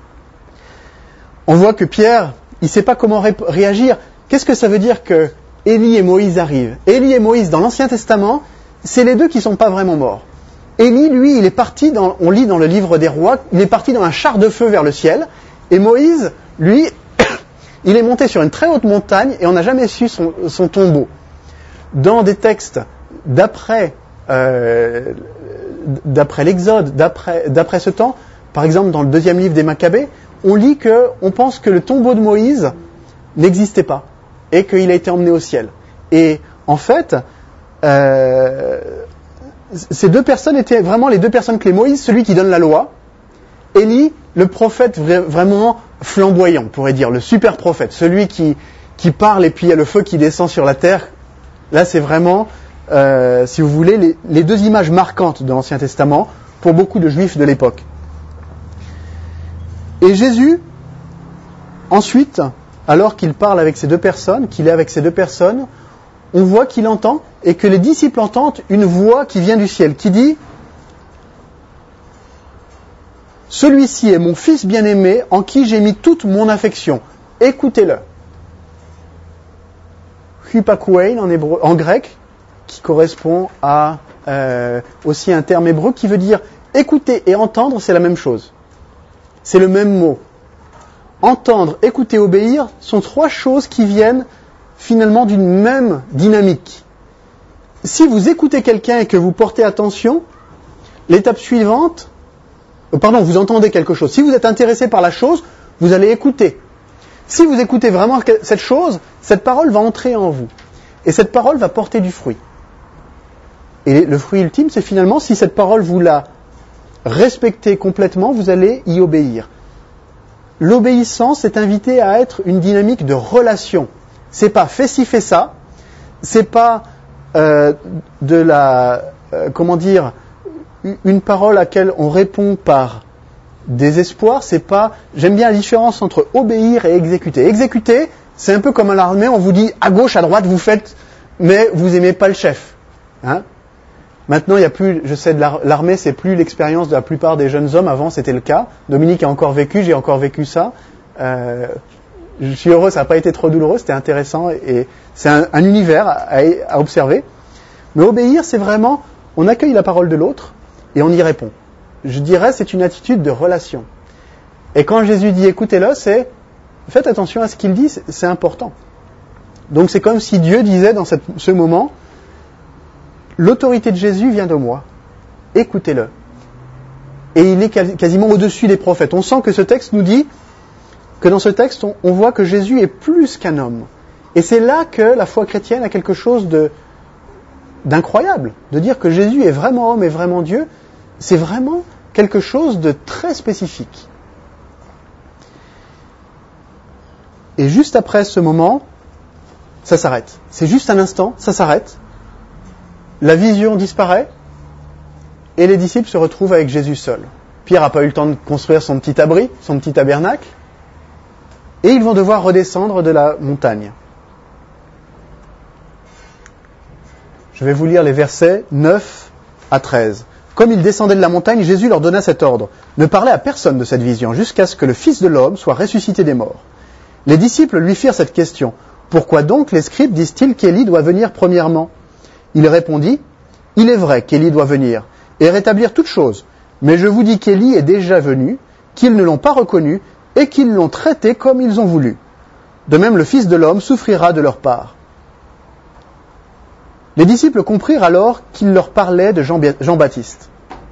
On voit que Pierre, il ne sait pas comment ré- réagir. Qu'est-ce que ça veut dire que Élie et Moïse arrivent? Élie et Moïse, dans l'Ancien Testament, c'est les deux qui ne sont pas vraiment morts. Élie, lui, il est parti, dans, on lit dans le livre des rois, il est parti dans un char de feu vers le ciel. Et Moïse, lui, Il est monté sur une très haute montagne et on n'a jamais su son, son tombeau. Dans des textes d'après, euh, d'après l'Exode, d'après, d'après ce temps, par exemple dans le deuxième livre des Maccabées, on lit que, on pense que le tombeau de Moïse n'existait pas et qu'il a été emmené au ciel. Et en fait, euh, ces deux personnes étaient vraiment les deux personnes clés. Moïse, celui qui donne la loi. Élie, le prophète vra- vraiment flamboyant, on pourrait dire, le super prophète, celui qui, qui parle et puis il y a le feu qui descend sur la terre. Là, c'est vraiment, euh, si vous voulez, les, les deux images marquantes de l'Ancien Testament pour beaucoup de Juifs de l'époque. Et Jésus, ensuite, alors qu'il parle avec ces deux personnes, qu'il est avec ces deux personnes, on voit qu'il entend et que les disciples entendent une voix qui vient du ciel, qui dit « Celui-ci est mon fils bien-aimé en qui j'ai mis toute mon affection. Écoutez-le. » Hupakuein en, hébreu, en grec, qui correspond à euh, aussi un terme hébreu qui veut dire écouter et entendre, c'est la même chose. C'est le même mot. Entendre, écouter, obéir sont trois choses qui viennent finalement d'une même dynamique. Si vous écoutez quelqu'un et que vous portez attention, l'étape suivante, euh, pardon, vous entendez quelque chose. Si vous êtes intéressé par la chose, vous allez écouter. Si vous écoutez vraiment cette chose, cette parole va entrer en vous. Et cette parole va porter du fruit. Et le fruit ultime, c'est finalement, si cette parole vous la respectez complètement, vous allez y obéir. L'obéissance est invitée à être une dynamique de relation. C'est pas fais ci, fais ça. C'est pas euh, de la, euh, comment dire, une parole à laquelle on répond par désespoir. C'est pas, j'aime bien la différence entre obéir et exécuter. Exécuter, c'est un peu comme à l'armée, on vous dit à gauche, à droite, vous faites, mais vous aimez pas le chef. Hein? Maintenant, il y a plus, je sais, de l'armée, c'est plus l'expérience de la plupart des jeunes hommes. Avant, c'était le cas. Dominique a encore vécu, j'ai encore vécu ça. Euh, je suis heureux, ça n'a pas été trop douloureux, c'était intéressant et c'est un, un univers à, à observer. Mais obéir, c'est vraiment, on accueille la parole de l'autre et on y répond. Je dirais, c'est une attitude de relation. Et quand Jésus dit écoutez-le, c'est faites attention à ce qu'il dit, c'est, c'est important. Donc c'est comme si Dieu disait dans cette, ce moment, l'autorité de Jésus vient de moi. Écoutez-le. Et il est quasiment au-dessus des prophètes. On sent que ce texte nous dit que dans ce texte, on, on voit que Jésus est plus qu'un homme. Et c'est là que la foi chrétienne a quelque chose de, d'incroyable. De dire que Jésus est vraiment homme et vraiment Dieu, c'est vraiment quelque chose de très spécifique. Et juste après ce moment, ça s'arrête. C'est juste un instant, ça s'arrête. La vision disparaît et les disciples se retrouvent avec Jésus seul. Pierre n'a pas eu le temps de construire son petit abri, son petit tabernacle, et ils vont devoir redescendre de la montagne. Je vais vous lire les versets neuf à treize. Comme ils descendaient de la montagne, Jésus leur donna cet ordre. Ne parlez à personne de cette vision jusqu'à ce que le Fils de l'homme soit ressuscité des morts. Les disciples lui firent cette question. Pourquoi donc les scribes disent-ils qu'Élie doit venir premièrement ? Il répondit, il est vrai qu'Élie doit venir et rétablir toutes choses. Mais je vous dis qu'Élie est déjà venu, qu'ils ne l'ont pas reconnu et qu'ils l'ont traité comme ils ont voulu. De même, le Fils de l'homme souffrira de leur part. Les disciples comprirent alors qu'il leur parlait de Jean-Baptiste.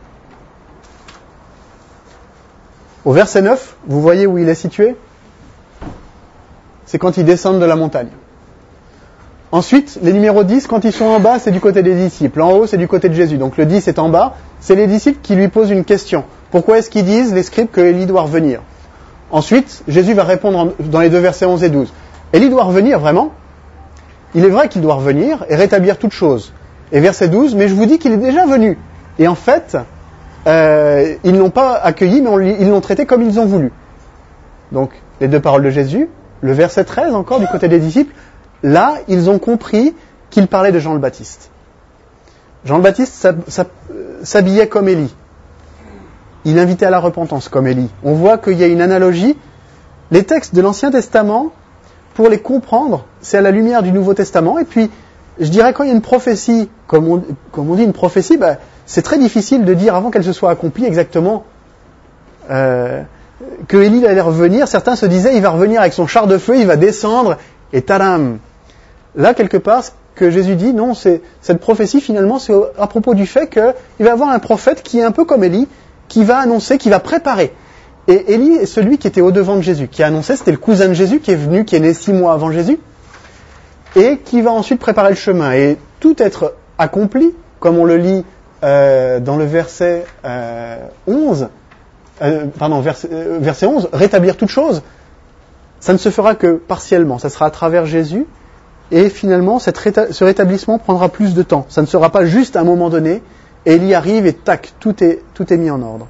Au verset neuf, vous voyez où il est situé ? C'est quand ils descendent de la montagne. Ensuite, les numéros dix, quand ils sont en bas, c'est du côté des disciples. En haut, c'est du côté de Jésus. Donc le dix est en bas. C'est les disciples qui lui posent une question. Pourquoi est-ce qu'ils disent, les scribes, que Élie doit revenir ? Ensuite, Jésus va répondre dans les deux versets onze et douze. Élie doit revenir, vraiment ? Il est vrai qu'il doit revenir et rétablir toutes choses. Et verset douze, mais je vous dis qu'il est déjà venu. Et en fait, euh, ils ne l'ont pas accueilli, mais on, ils l'ont traité comme ils ont voulu. Donc, les deux paroles de Jésus. Le verset treize, encore, du côté des disciples. Là, ils ont compris qu'il parlait de Jean le Baptiste. Jean le Baptiste s'habillait comme Élie. Il invitait à la repentance comme Élie. On voit qu'il y a une analogie. Les textes de l'Ancien Testament, pour les comprendre, c'est à la lumière du Nouveau Testament. Et puis, je dirais, quand il y a une prophétie, comme on, comme on dit une prophétie, ben, c'est très difficile de dire avant qu'elle se soit accomplie exactement euh, que Élie allait revenir, certains se disaient, il va revenir avec son char de feu, il va descendre, et tadam. Là, quelque part, ce que Jésus dit, non, c'est, cette prophétie, finalement, c'est à propos du fait qu'il va y avoir un prophète qui est un peu comme Élie, qui va annoncer, qui va préparer. Et Élie est celui qui était au-devant de Jésus, qui a annoncé, c'était le cousin de Jésus, qui est venu, qui est né six mois avant Jésus, et qui va ensuite préparer le chemin. Et tout être accompli, comme on le lit euh, dans le verset euh, onze, euh, pardon, verset, euh, verset onze, rétablir toute chose, ça ne se fera que partiellement, ça sera à travers Jésus, et finalement, cette réta- ce rétablissement prendra plus de temps. Ça ne sera pas juste à un moment donné, Élie arrive et tac, tout est, tout est mis en ordre.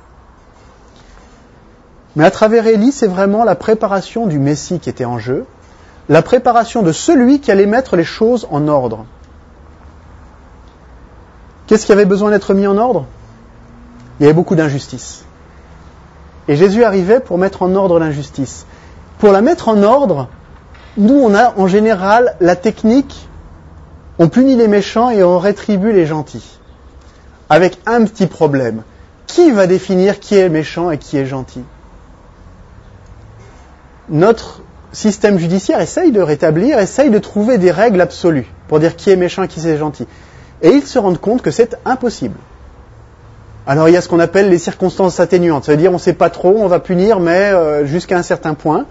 Mais à travers Élie, c'est vraiment la préparation du Messie qui était en jeu, la préparation de celui qui allait mettre les choses en ordre. Qu'est-ce qui avait besoin d'être mis en ordre ? Il y avait beaucoup d'injustice. Et Jésus arrivait pour mettre en ordre l'injustice. Pour la mettre en ordre, nous, on a en général la technique, on punit les méchants et on rétribue les gentils. Avec un petit problème. Qui va définir qui est méchant et qui est gentil ? Notre système judiciaire essaye de rétablir, essaye de trouver des règles absolues pour dire qui est méchant et qui est gentil. Et ils se rendent compte que c'est impossible. Alors il y a ce qu'on appelle les circonstances atténuantes. Ça veut dire on ne sait pas trop, on va punir, mais euh, jusqu'à un certain point.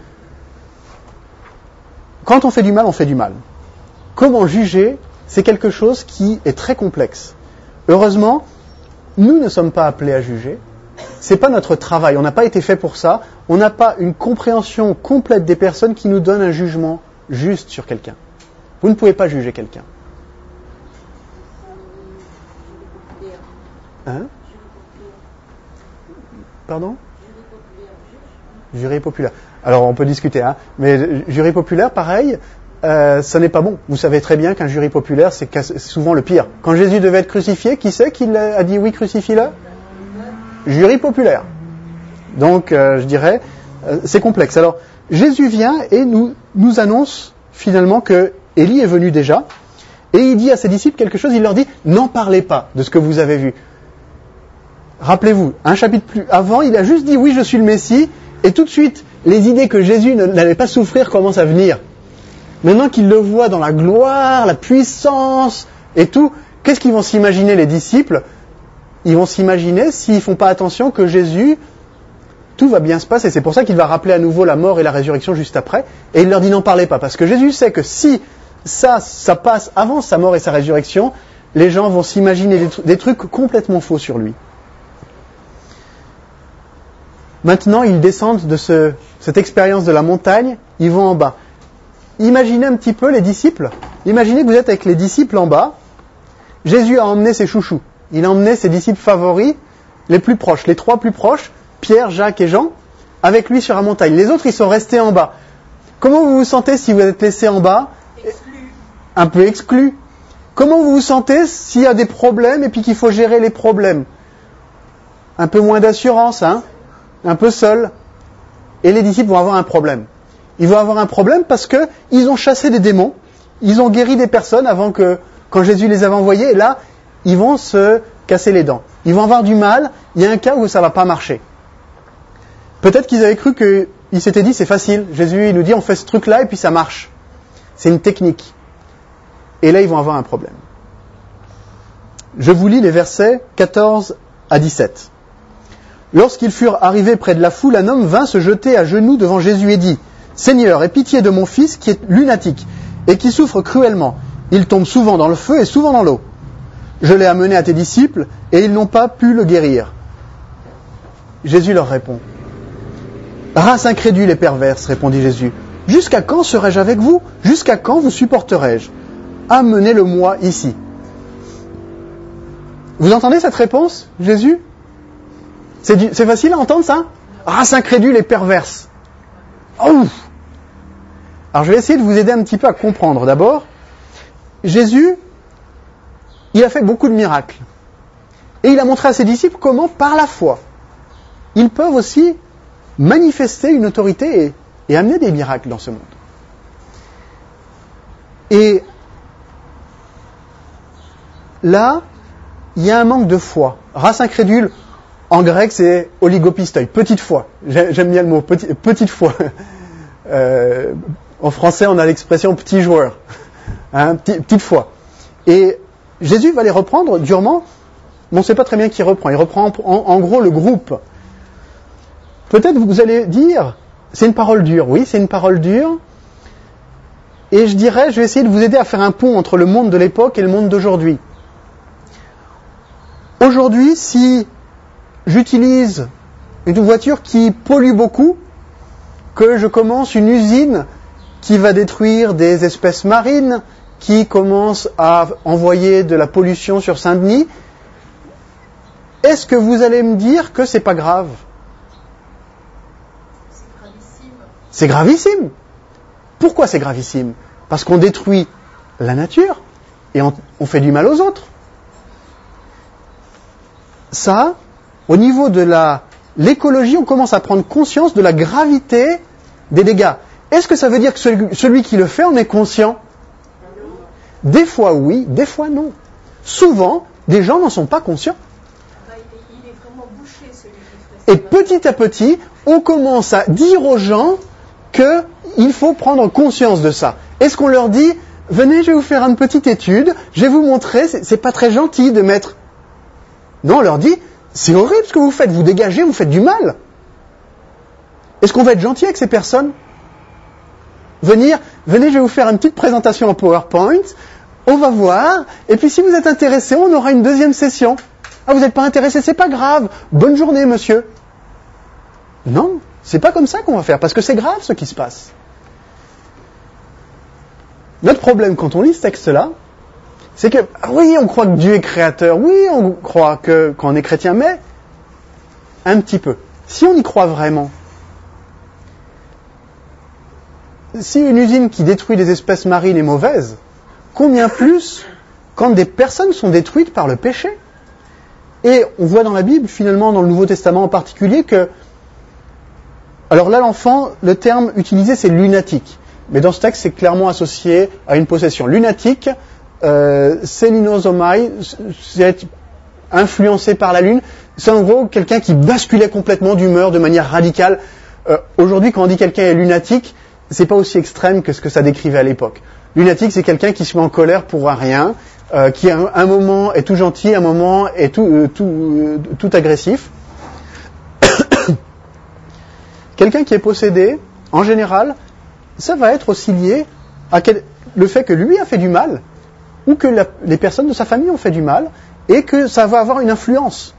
Quand on fait du mal, on fait du mal. Comment juger ? C'est quelque chose qui est très complexe. Heureusement, nous ne sommes pas appelés à juger. C'est pas notre travail, on n'a pas été fait pour ça. On n'a pas une compréhension complète des personnes qui nous donnent un jugement juste sur quelqu'un. Vous ne pouvez pas juger quelqu'un. Hein ? Pardon ? Jury populaire. Alors on peut discuter, hein. Mais jury populaire, pareil, euh, ça n'est pas bon. Vous savez très bien qu'un jury populaire, c'est souvent le pire. Quand Jésus devait être crucifié, qui c'est qui a dit oui, crucifie-le ? Jury populaire. Donc, euh, je dirais, euh, c'est complexe. Alors, Jésus vient et nous, nous annonce finalement que Élie est venu déjà, et il dit à ses disciples quelque chose, il leur dit, n'en parlez pas de ce que vous avez vu. Rappelez-vous, un chapitre plus avant, il a juste dit, oui, je suis le Messie, et tout de suite, les idées que Jésus n'allait pas souffrir commencent à venir. Maintenant qu'il le voit dans la gloire, la puissance, et tout, qu'est-ce qu'ils vont s'imaginer les disciples ? Ils vont s'imaginer, s'ils ne font pas attention, que Jésus, tout va bien se passer. C'est pour ça qu'il va rappeler à nouveau la mort et la résurrection juste après. Et il leur dit n'en parlez pas. Parce que Jésus sait que si ça, ça passe avant sa mort et sa résurrection, les gens vont s'imaginer des, tr- des trucs complètement faux sur lui. Maintenant, ils descendent de ce, cette expérience de la montagne, ils vont en bas. Imaginez un petit peu les disciples. Imaginez que vous êtes avec les disciples en bas. Jésus a emmené ses chouchous. Il a emmené ses disciples favoris, les plus proches, les trois plus proches, Pierre, Jacques et Jean, avec lui sur la montagne. Les autres, ils sont restés en bas. Comment vous vous sentez si vous êtes laissés en bas ? Exclu. Un peu exclu. Comment vous vous sentez s'il y a des problèmes et puis qu'il faut gérer les problèmes ? Un peu moins d'assurance, hein ? Un peu seul. Et les disciples vont avoir un problème. Ils vont avoir un problème parce que ils ont chassé des démons, ils ont guéri des personnes avant que, quand Jésus les avait envoyés, et là, ils vont se casser les dents. Ils vont avoir du mal, il y a un cas où ça ne va pas marcher. Peut-être qu'ils avaient cru qu'ils s'étaient dit, c'est facile. Jésus, il nous dit, on fait ce truc-là et puis ça marche. C'est une technique. Et là, ils vont avoir un problème. Je vous lis les versets quatorze à dix-sept. Lorsqu'ils furent arrivés près de la foule, un homme vint se jeter à genoux devant Jésus et dit, « Seigneur, aie pitié de mon fils qui est lunatique et qui souffre cruellement. Il tombe souvent dans le feu et souvent dans l'eau. Je l'ai amené à tes disciples et ils n'ont pas pu le guérir. » Jésus leur répond, « Race incrédule et perverse, répondit Jésus, « jusqu'à quand serai-je avec vous ? Jusqu'à quand vous supporterai-je ? Amenez-le-moi ici. » Vous entendez cette réponse, Jésus ? C'est, du, c'est facile à entendre ça ? Race incrédule et perverse. Oh ! Alors je vais essayer de vous aider un petit peu à comprendre. D'abord, Jésus, il a fait beaucoup de miracles. Et il a montré à ses disciples comment, par la foi, ils peuvent aussi manifester une autorité et, et amener des miracles dans ce monde. Et là, il y a un manque de foi. Race incrédule, En grec, c'est oligopistoi, petite foi. J'aime bien le mot, petit, petite foi. Euh, en français, on a l'expression petit joueur, hein, petit, petite foi. Et Jésus va les reprendre durement, mais on ne sait pas très bien qui reprend. Il reprend en, en gros le groupe. Peut-être vous allez dire, c'est une parole dure. Oui, c'est une parole dure. Et je dirais, je vais essayer de vous aider à faire un pont entre le monde de l'époque et le monde d'aujourd'hui. Aujourd'hui, si j'utilise une voiture qui pollue beaucoup, que je commence une usine qui va détruire des espèces marines, qui commence à envoyer de la pollution sur Saint-Denis, est-ce que vous allez me dire que c'est pas grave ? C'est gravissime. C'est gravissime. Pourquoi c'est gravissime ? Parce qu'on détruit la nature et on, on fait du mal aux autres. Ça, au niveau de la, l'écologie, on commence à prendre conscience de la gravité des dégâts. Est-ce que ça veut dire que celui, celui qui le fait en est conscient ? Des fois oui, des fois non. Souvent, des gens n'en sont pas conscients. Il est vraiment bouché, celui qui fait ça. Et petit à petit, on commence à dire aux gens qu'il faut prendre conscience de ça. Est-ce qu'on leur dit, venez, je vais vous faire une petite étude, je vais vous montrer, c'est, c'est pas très gentil de mettre... Non, on leur dit, c'est horrible ce que vous faites, vous dégagez, vous faites du mal. Est-ce qu'on va être gentil avec ces personnes ? Venir, venez, je vais vous faire une petite présentation en PowerPoint, on va voir, et puis si vous êtes intéressé, on aura une deuxième session. Ah, vous n'êtes pas intéressé, c'est pas grave, bonne journée monsieur. Non, c'est pas comme ça qu'on va faire, parce que c'est grave ce qui se passe. Notre problème quand on lit ce texte-là, c'est que, oui, on croit que Dieu est créateur, oui, on croit que, qu'on est chrétien, mais un petit peu. Si on y croit vraiment, si une usine qui détruit des espèces marines est mauvaise, combien plus quand des personnes sont détruites par le péché ? Et on voit dans la Bible, finalement dans le Nouveau Testament en particulier, que... Alors là, l'enfant, le terme utilisé, c'est lunatique. Mais dans ce texte, c'est clairement associé à une possession. Lunatique, euh, sélinosomai, c'est être influencé par la lune. C'est en gros quelqu'un qui basculait complètement d'humeur de manière radicale. Euh, aujourd'hui, quand on dit quelqu'un est lunatique, c'est pas aussi extrême que ce que ça décrivait à l'époque. Lunatique, c'est quelqu'un qui se met en colère pour un rien, euh, qui à un, un moment est tout gentil, un moment est tout, euh, tout, euh, tout agressif. Quelqu'un qui est possédé, en général, ça va être aussi lié à quel, le fait que lui a fait du mal, ou que la, les personnes de sa famille ont fait du mal, et que ça va avoir une influence.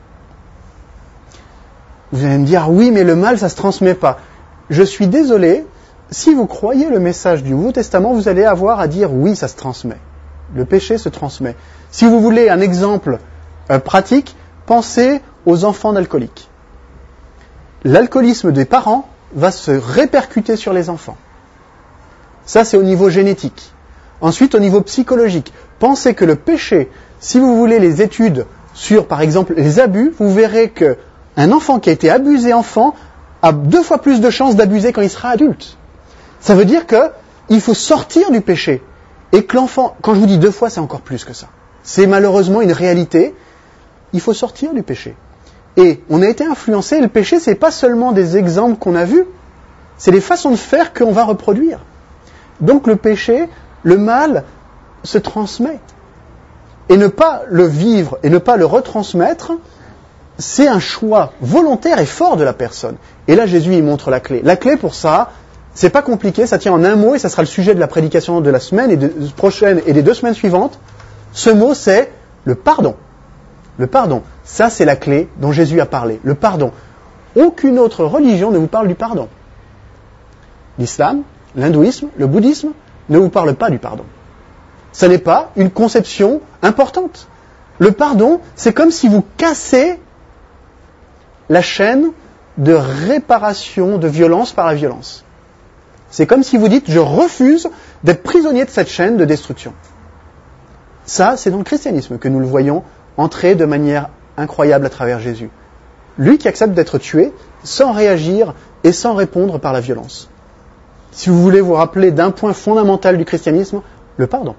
Vous allez me dire, oui, mais le mal, ça ne se transmet pas. Je suis désolé, si vous croyez le message du Nouveau Testament, vous allez avoir à dire, oui, ça se transmet. Le péché se transmet. Si vous voulez un exemple euh, pratique, pensez aux enfants d'alcooliques. L'alcoolisme des parents va se répercuter sur les enfants. Ça, c'est au niveau génétique. Ensuite, au niveau psychologique, pensez que le péché, si vous voulez les études sur, par exemple, les abus, vous verrez qu'un enfant qui a été abusé enfant a deux fois plus de chances d'abuser quand il sera adulte. Ça veut dire qu'il faut sortir du péché. Et que l'enfant, quand je vous dis deux fois, c'est encore plus que ça. C'est malheureusement une réalité. Il faut sortir du péché. Et on a été influencé, et le péché, c'est pas seulement des exemples qu'on a vus, c'est les façons de faire qu'on va reproduire. Donc le péché, le mal, se transmet. Et ne pas le vivre et ne pas le retransmettre, c'est un choix volontaire et fort de la personne. Et là, Jésus, il montre la clé. La clé pour ça, c'est pas compliqué, ça tient en un mot, et ça sera le sujet de la prédication de la semaine et de, prochaine et des deux semaines suivantes. Ce mot, c'est le pardon. Le pardon. Ça, c'est la clé dont Jésus a parlé. Le pardon. Aucune autre religion ne vous parle du pardon. L'islam, l'hindouisme, le bouddhisme ne vous parlent pas du pardon. Ça n'est pas une conception importante. Le pardon, c'est comme si vous cassez la chaîne de réparation de violence par la violence. C'est comme si vous dites, je refuse d'être prisonnier de cette chaîne de destruction. Ça, c'est dans le christianisme que nous le voyons entrer de manière incroyable à travers Jésus. Lui qui accepte d'être tué sans réagir et sans répondre par la violence. Si vous voulez vous rappeler d'un point fondamental du christianisme, le pardon.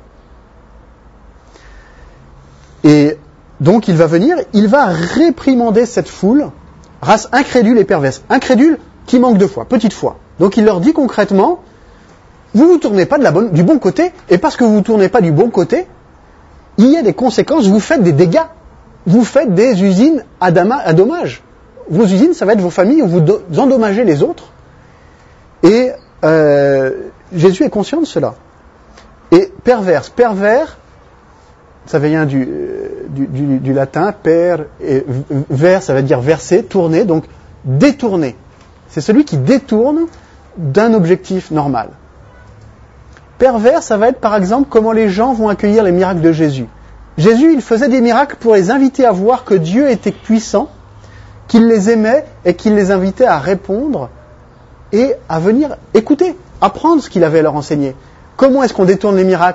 Et donc il va venir, il va réprimander cette foule race incrédule et perverse. Incrédule qui manque de foi, petite foi. Donc il leur dit concrètement, vous ne vous tournez pas de la bonne, du bon côté, et parce que vous ne vous tournez pas du bon côté, il y a des conséquences, vous faites des dégâts. Vous faites des usines à, dama, à dommages. Vos usines, ça va être vos familles où vous, do, vous endommagez les autres. Et euh, Jésus est conscient de cela. Et perverse, pervers, ça vient du, du, du, du latin, per, et vers, ça veut dire verser, tourner, donc détourner. C'est celui qui détourne d'un objectif normal. Pervers, ça va être par exemple comment les gens vont accueillir les miracles de Jésus. Jésus, il faisait des miracles pour les inviter à voir que Dieu était puissant, qu'il les aimait et qu'il les invitait à répondre et à venir écouter, apprendre ce qu'il avait à leur enseigner. Comment est-ce qu'on détourne les miracles ?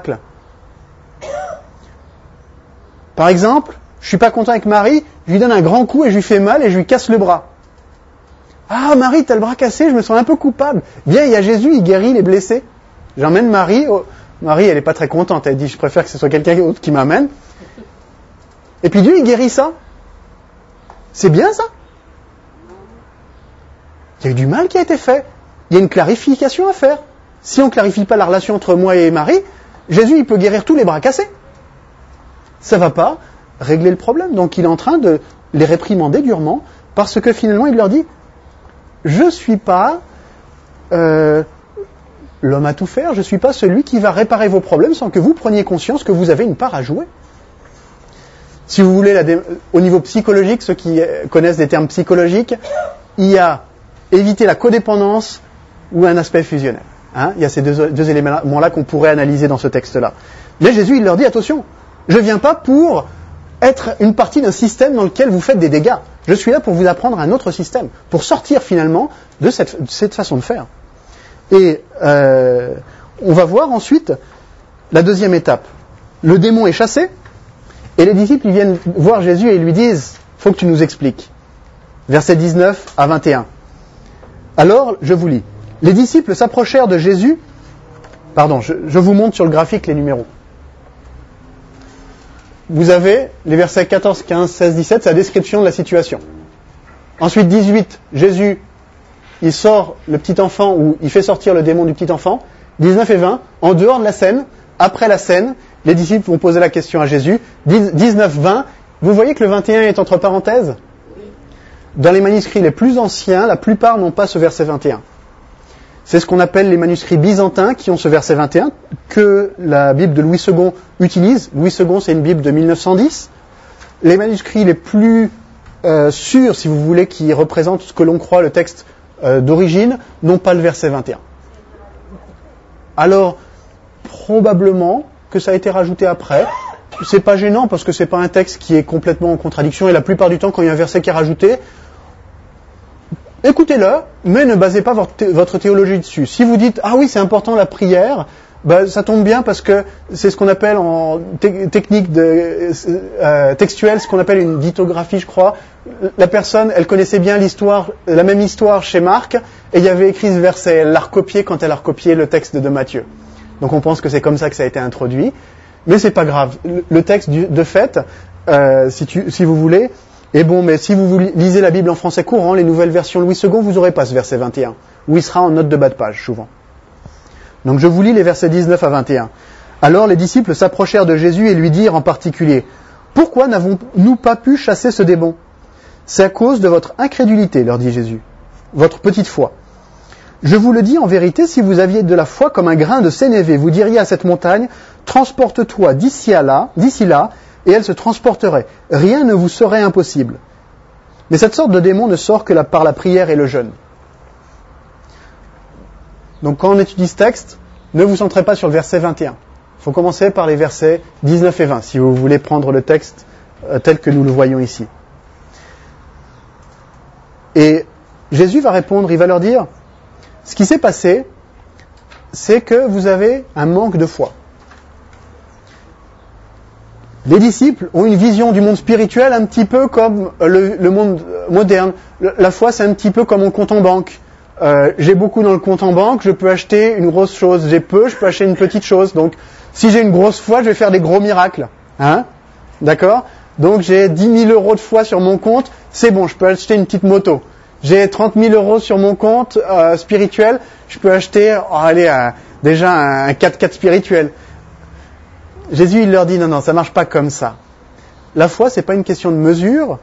Par exemple, je suis pas content avec Marie, je lui donne un grand coup et je lui fais mal et je lui casse le bras. Ah Marie, t'as le bras cassé, je me sens un peu coupable. Viens, il y a Jésus, il guérit les blessés. J'emmène Marie, oh, Marie elle est pas très contente, elle dit je préfère que ce soit quelqu'un d'autre qui m'amène. Et puis Dieu il guérit ça. C'est bien ça ? Il y a eu du mal qui a été fait. Il y a une clarification à faire. Si on ne clarifie pas la relation entre moi et Marie, Jésus il peut guérir tous les bras cassés. Ça ne va pas régler le problème. Donc il est en train de les réprimander durement parce que finalement il leur dit je ne suis pas euh, l'homme à tout faire, je ne suis pas celui qui va réparer vos problèmes sans que vous preniez conscience que vous avez une part à jouer. Si vous voulez, la dé... au niveau psychologique, ceux qui connaissent des termes psychologiques, il y a éviter la codépendance ou un aspect fusionnel. Hein, il y a ces deux, deux éléments-là qu'on pourrait analyser dans ce texte-là. Mais Jésus, il leur dit, attention, je ne viens pas pour être une partie d'un système dans lequel vous faites des dégâts. Je suis là pour vous apprendre un autre système, pour sortir finalement de cette, de cette façon de faire. Et euh, on va voir ensuite la deuxième étape. Le démon est chassé, et les disciples ils viennent voir Jésus et ils lui disent « faut que tu nous expliques ». Versets dix-neuf à vingt et un. Alors, je vous lis. Les disciples s'approchèrent de Jésus. Pardon, je, je vous montre sur le graphique les numéros. Vous avez les versets quatorze, quinze, seize, dix-sept, c'est la description de la situation. Ensuite, dix-huit, Jésus, il sort le petit enfant, ou il fait sortir le démon du petit enfant. dix-neuf et vingt, en dehors de la scène, après la scène, les disciples vont poser la question à Jésus. dix-neuf, vingt, vous voyez que le vingt et un est entre parenthèses ? Dans les manuscrits les plus anciens, la plupart n'ont pas ce verset vingt et un. C'est ce qu'on appelle les manuscrits byzantins qui ont ce verset vingt et un, que la Bible de Louis second utilise. Louis second, c'est une Bible de mille neuf cent dix. Les manuscrits les plus euh, sûrs, si vous voulez, qui représentent ce que l'on croit le texte euh, d'origine, n'ont pas le verset vingt et un. Alors, probablement que ça a été rajouté après. C'est pas gênant parce que c'est pas un texte qui est complètement en contradiction et la plupart du temps, quand il y a un verset qui est rajouté, écoutez-le, mais ne basez pas votre, votre théologie dessus. Si vous dites, ah oui, c'est important la prière, ben, ça tombe bien parce que c'est ce qu'on appelle en te- technique de, euh, textuelle, ce qu'on appelle une dithographie, je crois. La personne, elle connaissait bien l'histoire, la même histoire chez Marc, et il y avait écrit ce verset, elle l'a recopié quand elle a recopié le texte de Matthieu. Donc on pense que c'est comme ça que ça a été introduit. Mais c'est pas grave. Le texte, du, de fait, euh, si, tu, si vous voulez, est bon, mais si vous lisez la Bible en français courant, les nouvelles versions Louis second, vous n'aurez pas ce verset vingt et un, où il sera en note de bas de page, souvent. Donc je vous lis les versets dix-neuf à vingt et un. Alors les disciples s'approchèrent de Jésus et lui dirent en particulier, « Pourquoi n'avons-nous pas pu chasser ce démon ? C'est à cause de votre incrédulité, leur dit Jésus, votre petite foi. Je vous le dis en vérité, si vous aviez de la foi comme un grain de sénévé, vous diriez à cette montagne, transporte-toi d'ici à là, d'ici là, et elle se transporterait. Rien ne vous serait impossible. Mais cette sorte de démon ne sort que la, par la prière et le jeûne. » Donc quand on étudie ce texte, ne vous centrez pas sur le verset vingt et un. Il faut commencer par les versets dix-neuf et vingt, si vous voulez prendre le texte euh, tel que nous le voyons ici. Et Jésus va répondre, il va leur dire, ce qui s'est passé, c'est que vous avez un manque de foi. Les disciples ont une vision du monde spirituel un petit peu comme le, le monde moderne. La foi, c'est un petit peu comme on compte en banque. Euh, j'ai beaucoup dans le compte en banque, je peux acheter une grosse chose. J'ai peu, je peux acheter une petite chose. Donc, si j'ai une grosse foi, je vais faire des gros miracles. Hein ? D'accord ? Donc, j'ai dix mille euros de foi sur mon compte. c'est bon, je peux acheter une petite moto. J'ai trente mille euros sur mon compte euh, spirituel, je peux acheter, oh, allez, un, déjà un quatre-quatre spirituel. Jésus, il leur dit, non, non, ça marche pas comme ça. La foi, c'est pas une question de mesure.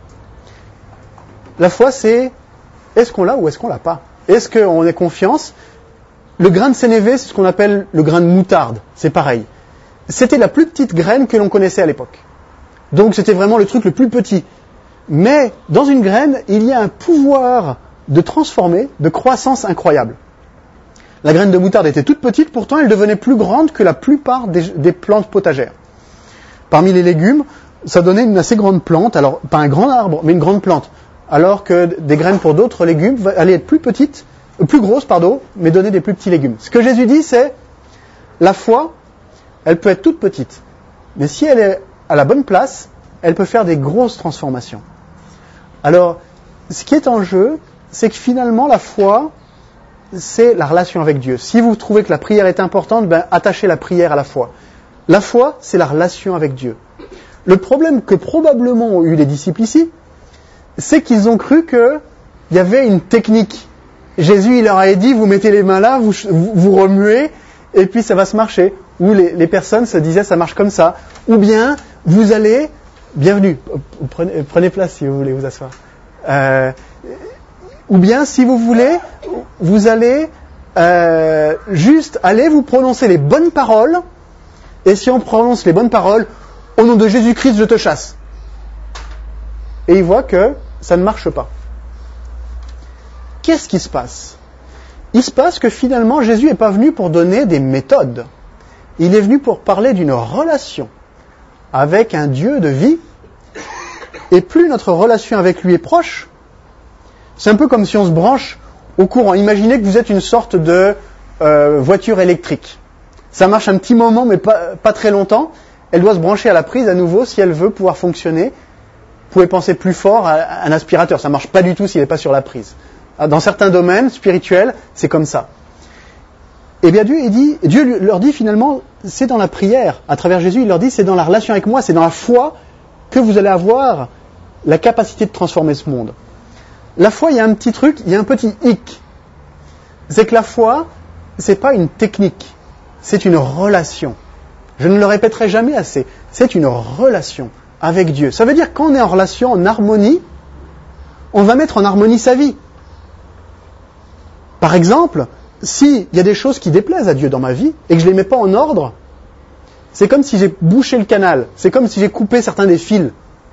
La foi, c'est, est-ce qu'on l'a ou est-ce qu'on l'a pas? Est-ce qu'on ait confiance? Le grain de sénévé, c'est ce qu'on appelle le grain de moutarde. C'est pareil. C'était la plus petite graine que l'on connaissait à l'époque. Donc c'était vraiment le truc le plus petit. Mais dans une graine, il y a un pouvoir de transformer, de croissance incroyable. La graine de moutarde était toute petite, pourtant elle devenait plus grande que la plupart des, des plantes potagères. Parmi les légumes, ça donnait une assez grande plante, alors pas un grand arbre, mais une grande plante. Alors que des graines pour d'autres légumes allaient être plus petites, plus grosses, pardon, mais donner des plus petits légumes. Ce que Jésus dit, c'est, la foi, elle peut être toute petite, mais si elle est à la bonne place, elle peut faire des grosses transformations. Alors, ce qui est en jeu, c'est que finalement, la foi, c'est la relation avec Dieu. Si vous trouvez que la prière est importante, ben, attachez la prière à la foi. La foi, c'est la relation avec Dieu. Le problème que probablement ont eu les disciples ici, c'est qu'ils ont cru qu'il y avait une technique. Jésus, il leur a dit, vous mettez les mains là, vous, vous, vous remuez, et puis ça va se marcher. Ou les, les personnes se disaient, ça marche comme ça. Ou bien, vous allez, bienvenue, prenez, prenez place si vous voulez vous asseoir. Euh, ou bien, si vous voulez, vous allez euh, juste aller vous prononcer les bonnes paroles, et si on prononce les bonnes paroles, au nom de Jésus-Christ, je te chasse. Et ils voient que ça ne marche pas. Qu'est-ce qui se passe? Il se passe que finalement, Jésus n'est pas venu pour donner des méthodes. Il est venu pour parler d'une relation avec un Dieu de vie. Et plus notre relation avec lui est proche, c'est un peu comme si on se branche au courant. Imaginez que vous êtes une sorte de euh, voiture électrique. Ça marche un petit moment, mais pas, pas très longtemps. Elle doit se brancher à la prise à nouveau si elle veut pouvoir fonctionner. Vous pouvez penser plus fort à un aspirateur. Ça ne marche pas du tout s'il n'est pas sur la prise. Dans certains domaines spirituels, c'est comme ça. Et bien Dieu, il dit, Dieu leur dit finalement, c'est dans la prière. À travers Jésus, il leur dit, c'est dans la relation avec moi, c'est dans la foi que vous allez avoir la capacité de transformer ce monde. La foi, il y a un petit truc, il y a un petit hic. C'est que la foi, c'est pas une technique, c'est une relation. Je ne le répéterai jamais assez. C'est une relation avec Dieu. Ça veut dire qu'on est en relation, en harmonie, on va mettre en harmonie sa vie. Par exemple, s'il y a des choses qui déplaisent à Dieu dans ma vie et que je ne les mets pas en ordre, c'est comme si j'ai bouché le canal, c'est comme si j'ai coupé certains des fils.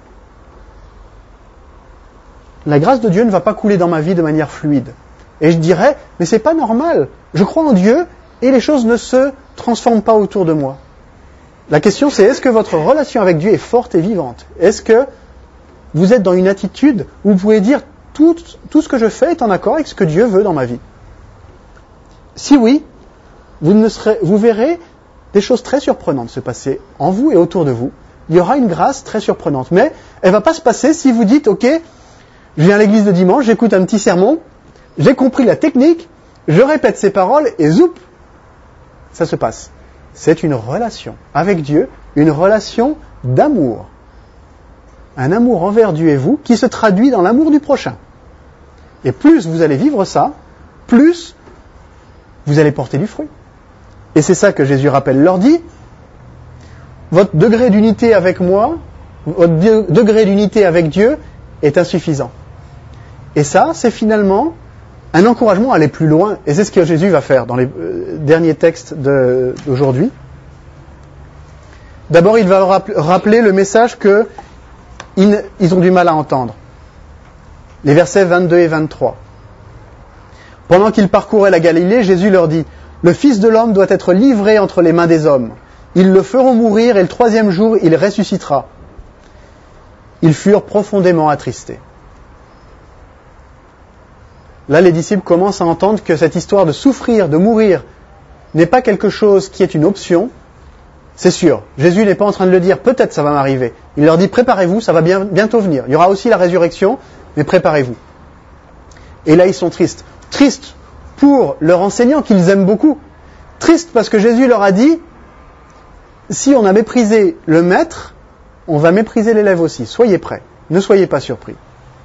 La grâce de Dieu ne va pas couler dans ma vie de manière fluide. Et je dirais, mais c'est pas normal. Je crois en Dieu et les choses ne se transforment pas autour de moi. La question c'est, est-ce que votre relation avec Dieu est forte et vivante? Est-ce que vous êtes dans une attitude où vous pouvez dire, tout, tout ce que je fais est en accord avec ce que Dieu veut dans ma vie? Si oui, vous, ne serez, vous verrez des choses très surprenantes se passer en vous et autour de vous. Il y aura une grâce très surprenante. Mais elle ne va pas se passer si vous dites, ok, je viens à l'église de dimanche, j'écoute un petit sermon, j'ai compris la technique, je répète ces paroles et zoup, ça se passe. C'est une relation avec Dieu, une relation d'amour. Un amour envers Dieu et vous qui se traduit dans l'amour du prochain. Et plus vous allez vivre ça, plus vous allez porter du fruit. Et c'est ça que Jésus rappelle, leur dit, votre degré d'unité avec moi, votre degré d'unité avec Dieu est insuffisant. Et ça, c'est finalement un encouragement à aller plus loin. Et c'est ce que Jésus va faire dans les euh, derniers textes de, d'aujourd'hui. D'abord, il va leur rappeler le message que ils, ils ont du mal à entendre. Les versets vingt-deux et vingt-trois. Pendant qu'ils parcouraient la Galilée, Jésus leur dit, « Le Fils de l'homme doit être livré entre les mains des hommes. Ils le feront mourir et le troisième jour, il ressuscitera. » Ils furent profondément attristés. Là, les disciples commencent à entendre que cette histoire de souffrir, de mourir, n'est pas quelque chose qui est une option. C'est sûr, Jésus n'est pas en train de le dire, peut-être ça va m'arriver. Il leur dit, préparez-vous, ça va bien, bientôt venir. Il y aura aussi la résurrection, mais préparez-vous. Et là, ils sont tristes. Tristes pour leur enseignant qu'ils aiment beaucoup. Tristes parce que Jésus leur a dit, si on a méprisé le maître, on va mépriser l'élève aussi. Soyez prêts, ne soyez pas surpris.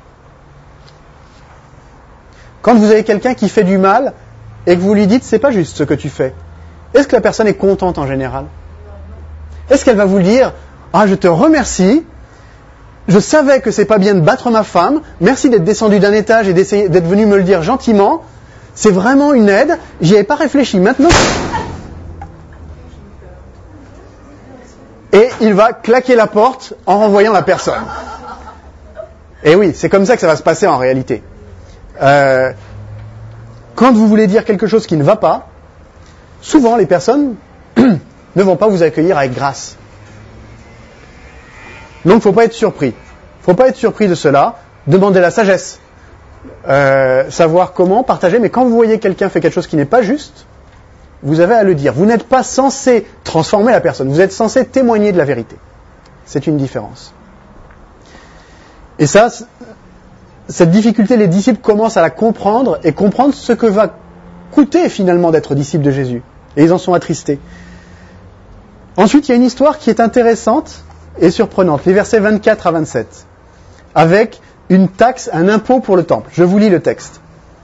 Quand vous avez quelqu'un qui fait du mal et que vous lui dites c'est pas juste ce que tu fais, est-ce que la personne est contente en général? Est-ce qu'elle va vous dire ah je te remercie, je savais que c'est pas bien de battre ma femme, merci d'être descendu d'un étage et d'essayer d'être venu me le dire gentiment, c'est vraiment une aide, j'y avais pas réfléchi, maintenant... Et il va claquer la porte en renvoyant la personne. Et oui, c'est comme ça que ça va se passer en réalité. Euh, quand vous voulez dire quelque chose qui ne va pas, souvent les personnes ne vont pas vous accueillir avec grâce. Donc il ne faut pas être surpris. Il ne faut pas être surpris de cela. Demandez la sagesse. Euh, savoir comment partager. Mais quand vous voyez quelqu'un fait quelque chose qui n'est pas juste, vous avez à le dire. Vous n'êtes pas censé transformer la personne. Vous êtes censé témoigner de la vérité. C'est une différence. Et ça, cette difficulté, les disciples commencent à la comprendre et comprendre ce que va coûter finalement d'être disciple de Jésus. Et ils en sont attristés. Ensuite, il y a une histoire qui est intéressante et surprenante. Les versets vingt-quatre à vingt-sept. Avec une taxe, un impôt pour le temple. Je vous lis le texte.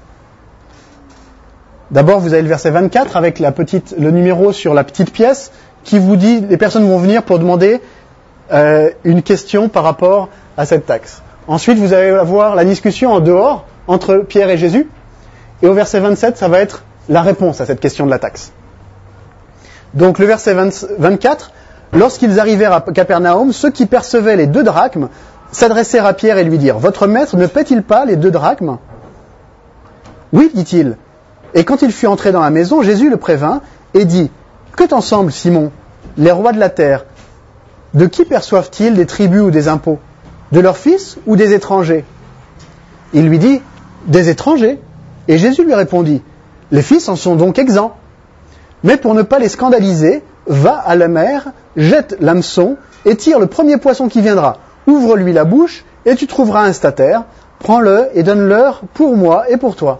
D'abord, vous avez le verset vingt-quatre avec la petite, le numéro sur la petite pièce qui vous dit, les personnes vont venir pour demander euh, une question par rapport à cette taxe. Ensuite, vous allez avoir la discussion en dehors entre Pierre et Jésus. Et au verset vingt-sept, ça va être la réponse à cette question de la taxe. Donc le verset vingt-quatre, lorsqu'ils arrivèrent à Capernaum, ceux qui percevaient les deux drachmes s'adressèrent à Pierre et lui dirent « Votre maître ne paie-t-il pas les deux drachmes ?» ?»« Oui, dit-il. Et quand il fut entré dans la maison, Jésus le prévint et dit « Que t'en semble, Simon? Les rois de la terre, de qui perçoivent-ils des tributs ou des impôts? De leurs fils ou des étrangers ?» Il lui dit « Des étrangers. » Et Jésus lui répondit « Les fils en sont donc exempts. Mais pour ne pas les scandaliser, va à la mer, jette l'hameçon et tire le premier poisson qui viendra. Ouvre-lui la bouche et tu trouveras un stataire. Prends-le et donne-leur pour moi et pour toi. »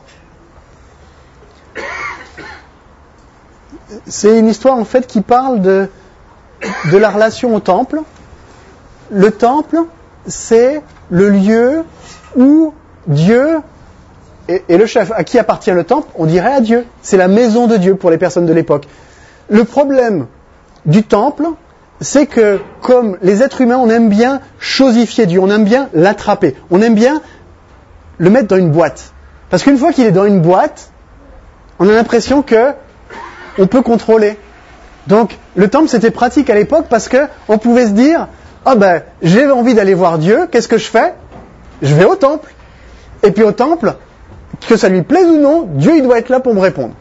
C'est une histoire en fait qui parle de, de la relation au temple. Le temple, c'est le lieu où Dieu et, et le chef, à qui appartient le temple, on dirait à Dieu. C'est la maison de Dieu pour les personnes de l'époque. Le problème du temple, c'est que comme les êtres humains, on aime bien chosifier Dieu, on aime bien l'attraper, on aime bien le mettre dans une boîte. Parce qu'une fois qu'il est dans une boîte, on a l'impression que on peut contrôler. Donc, le temple, c'était pratique à l'époque parce que on pouvait se dire, ah oh ben, j'ai envie d'aller voir Dieu, qu'est-ce que je fais? Je vais au temple. Et puis au temple, que ça lui plaise ou non, Dieu, il doit être là pour me répondre.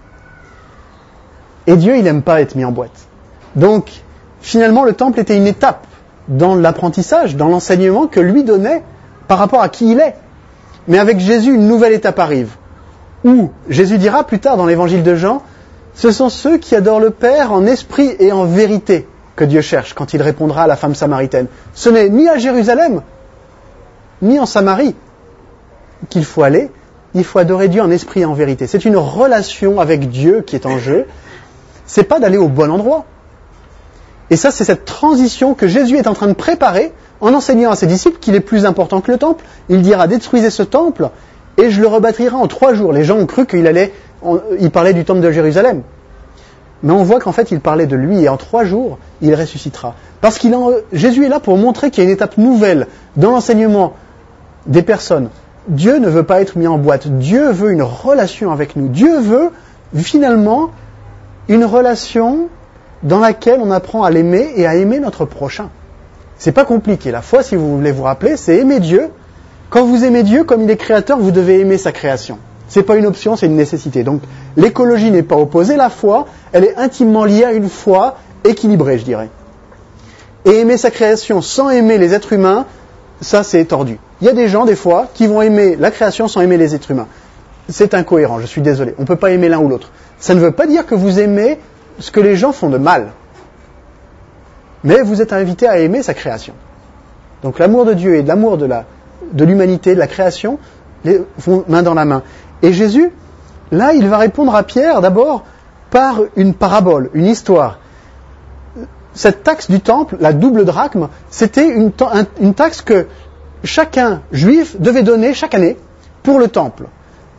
Et Dieu, il n'aime pas être mis en boîte. Donc, finalement, le temple était une étape dans l'apprentissage, dans l'enseignement que lui donnait par rapport à qui il est. Mais avec Jésus, une nouvelle étape arrive. Où Jésus dira plus tard dans l'évangile de Jean, ce sont ceux qui adorent le Père en esprit et en vérité que Dieu cherche quand il répondra à la femme samaritaine. Ce n'est ni à Jérusalem, ni en Samarie qu'il faut aller, il faut adorer Dieu en esprit et en vérité. C'est une relation avec Dieu qui est en jeu. C'est pas d'aller au bon endroit. Et ça, c'est cette transition que Jésus est en train de préparer en enseignant à ses disciples qu'il est plus important que le temple. Il dira, détruisez ce temple et je le rebâtirai en trois jours. Les gens ont cru qu'il allait, on, il parlait du temple de Jérusalem. Mais on voit qu'en fait, il parlait de lui et en trois jours, il ressuscitera. Parce qu'il en, Jésus est là pour montrer qu'il y a une étape nouvelle dans l'enseignement des personnes. Dieu ne veut pas être mis en boîte. Dieu veut une relation avec nous. Dieu veut, finalement, une relation dans laquelle on apprend à l'aimer et à aimer notre prochain. C'est pas compliqué. La foi, si vous voulez vous rappeler, c'est aimer Dieu. Quand vous aimez Dieu, comme il est créateur, vous devez aimer sa création. C'est pas une option, c'est une nécessité. Donc, l'écologie n'est pas opposée. La foi, elle est intimement liée à une foi équilibrée, je dirais. Et aimer sa création sans aimer les êtres humains, ça, c'est tordu. Il y a des gens, des fois, qui vont aimer la création sans aimer les êtres humains. C'est incohérent, je suis désolé. On ne peut pas aimer l'un ou l'autre. Ça ne veut pas dire que vous aimez ce que les gens font de mal. Mais vous êtes invité à aimer sa création. Donc l'amour de Dieu et l'amour de, la, de l'humanité, de la création, les, vont main dans la main. Et Jésus, là, il va répondre à Pierre d'abord par une parabole, une histoire. Cette taxe du temple, la double drachme, c'était une, une taxe que chacun juif devait donner chaque année pour le temple.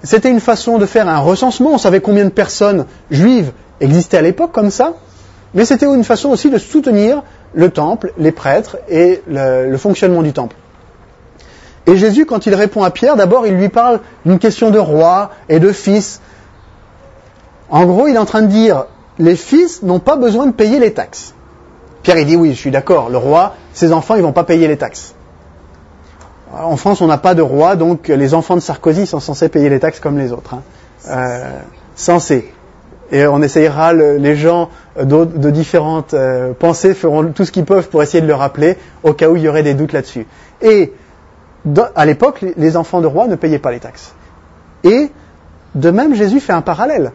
c'était une façon de faire un recensement. On savait combien de personnes juives existaient à l'époque comme ça. Mais c'était une façon aussi de soutenir le temple, les prêtres et le, le fonctionnement du temple. Et Jésus, quand il répond à Pierre, d'abord il lui parle d'une question de roi et de fils. En gros, il est en train de dire, les fils n'ont pas besoin de payer les taxes. Pierre, il dit, oui, je suis d'accord, le roi, ses enfants, ils vont pas payer les taxes. En France, on n'a pas de roi, donc les enfants de Sarkozy sont censés payer les taxes comme les autres. Hein. Euh, censés. Et on essayera, le, les gens de, de différentes euh, pensées feront tout ce qu'ils peuvent pour essayer de le rappeler, au cas où il y aurait des doutes là-dessus. Et dans, à l'époque, les enfants de rois ne payaient pas les taxes. Et de même, Jésus fait un parallèle.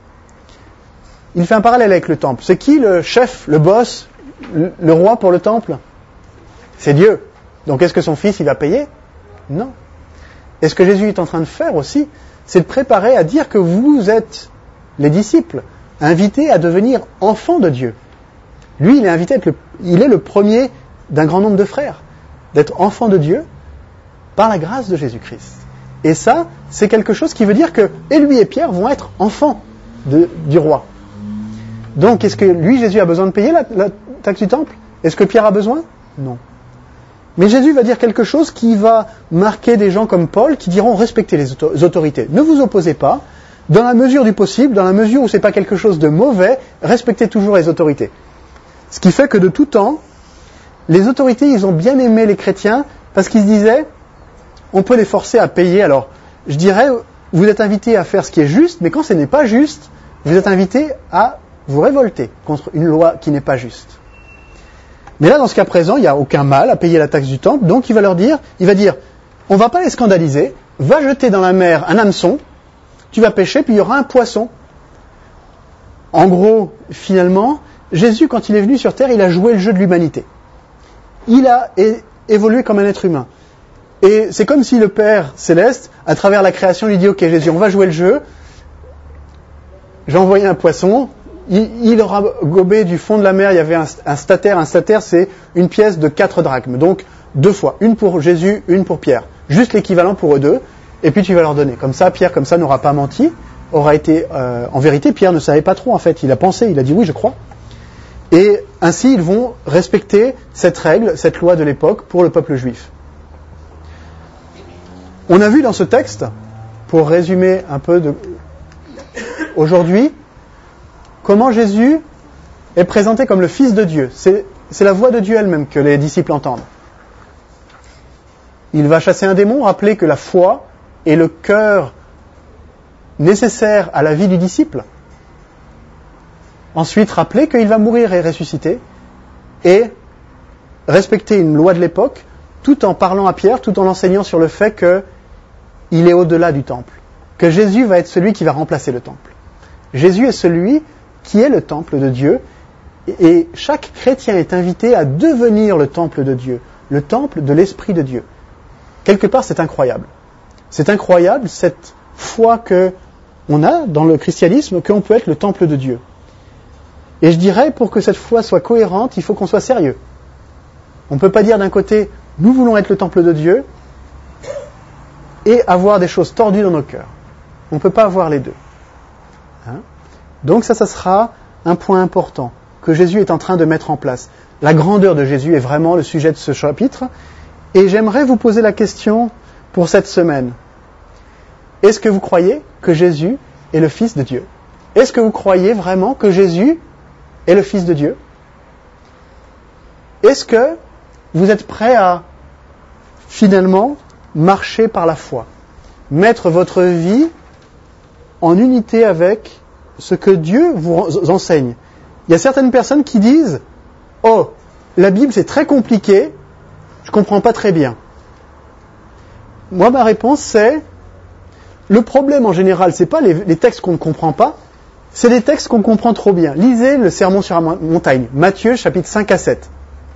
Il fait un parallèle avec le temple. C'est qui le chef, le boss, le, le roi pour le temple? C'est Dieu. Donc est-ce que son fils, il va payer? Non. Et ce que Jésus est en train de faire aussi, c'est de préparer à dire que vous êtes les disciples, invités à devenir enfants de Dieu. Lui, il est invité à être le, il est le premier d'un grand nombre de frères, d'être enfant de Dieu par la grâce de Jésus-Christ. Et ça, c'est quelque chose qui veut dire que et lui et Pierre vont être enfants de, du roi. Donc, est-ce que lui, Jésus, a besoin de payer la, la taxe du temple? Est-ce que Pierre a besoin? Non. Mais Jésus va dire quelque chose qui va marquer des gens comme Paul, qui diront respectez les autorités. Ne vous opposez pas, dans la mesure du possible, dans la mesure où ce n'est pas quelque chose de mauvais, respectez toujours les autorités. Ce qui fait que de tout temps, les autorités, ils ont bien aimé les chrétiens, parce qu'ils se disaient, on peut les forcer à payer. Alors, je dirais, vous êtes invités à faire ce qui est juste, mais quand ce n'est pas juste, vous êtes invités à vous révolter contre une loi qui n'est pas juste. Mais là, dans ce cas présent, il n'y a aucun mal à payer la taxe du temple, donc il va leur dire, il va dire, on ne va pas les scandaliser, va jeter dans la mer un hameçon, tu vas pêcher, puis il y aura un poisson. En gros, finalement, Jésus, quand il est venu sur terre, il a joué le jeu de l'humanité. Il a é- évolué comme un être humain. Et c'est comme si le Père Céleste, à travers la création, lui dit, ok Jésus, on va jouer le jeu, j'ai envoyé un poisson, il, il aura gobé du fond de la mer, il y avait un, un statère, un statère c'est une pièce de quatre drachmes, donc deux fois, une pour Jésus, une pour Pierre, juste l'équivalent pour eux deux, et puis tu vas leur donner. Comme ça, Pierre, comme ça, n'aura pas menti, aura été, euh, en vérité, Pierre ne savait pas trop en fait, il a pensé, il a dit oui, je crois. Et ainsi, ils vont respecter cette règle, cette loi de l'époque pour le peuple juif. On a vu dans ce texte, pour résumer un peu de... aujourd'hui, comment Jésus est présenté comme le Fils de Dieu. C'est, c'est la voix de Dieu elle-même que les disciples entendent. Il va chasser un démon, rappeler que la foi est le cœur nécessaire à la vie du disciple. Ensuite, rappeler qu'il va mourir et ressusciter. Et respecter une loi de l'époque, tout en parlant à Pierre, tout en l'enseignant sur le fait qu'il est au-delà du temple. Que Jésus va être celui qui va remplacer le temple. Jésus est celui qui est le temple de Dieu. Et chaque chrétien est invité à devenir le temple de Dieu. Le temple de l'Esprit de Dieu. Quelque part, c'est incroyable. C'est incroyable cette foi qu'on a dans le christianisme, qu'on peut être le temple de Dieu. Et je dirais, pour que cette foi soit cohérente, il faut qu'on soit sérieux. On ne peut pas dire d'un côté, nous voulons être le temple de Dieu, et avoir des choses tordues dans nos cœurs. On ne peut pas avoir les deux. Hein? Donc ça, ça sera un point important que Jésus est en train de mettre en place. La grandeur de Jésus est vraiment le sujet de ce chapitre. Et j'aimerais vous poser la question pour cette semaine. Est-ce que vous croyez que Jésus est le Fils de Dieu? Est-ce que vous croyez vraiment que Jésus est le Fils de Dieu? Est-ce que vous êtes prêt à, finalement, marcher par la foi? Mettre votre vie en unité avec ce que Dieu vous enseigne. Il y a certaines personnes qui disent « Oh, la Bible c'est très compliqué, je ne comprends pas très bien. » Moi, ma réponse c'est le problème en général, ce n'est pas les, les textes qu'on ne comprend pas, c'est des textes qu'on comprend trop bien. Lisez le Sermon sur la montagne, Matthieu chapitre cinq à sept.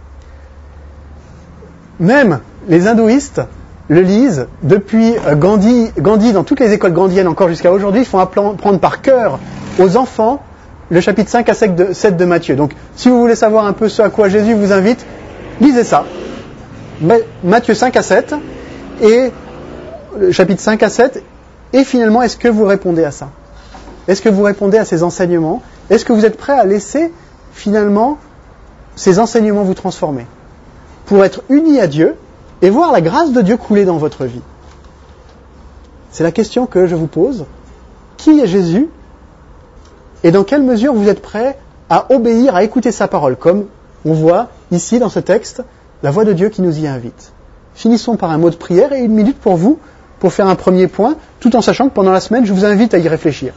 Même les hindouistes le lisent depuis Gandhi, Gandhi dans toutes les écoles gandhiennes encore jusqu'à aujourd'hui, font apprendre par cœur aux enfants le chapitre cinq à sept de Matthieu. Donc, si vous voulez savoir un peu ce à quoi Jésus vous invite, lisez ça. Matthieu cinq à sept, et le chapitre cinq à sept, Et finalement, est-ce que vous répondez à ça? Est-ce que vous répondez à ces enseignements? Est-ce que vous êtes prêt à laisser finalement ces enseignements vous transformer pour être unis à Dieu et voir la grâce de Dieu couler dans votre vie? C'est la question que je vous pose. Qui est Jésus? Et dans quelle mesure vous êtes prêt à obéir, à écouter sa parole, comme on voit ici dans ce texte, la voix de Dieu qui nous y invite. Finissons par un mot de prière et une minute pour vous, pour faire un premier point, tout en sachant que pendant la semaine, je vous invite à y réfléchir.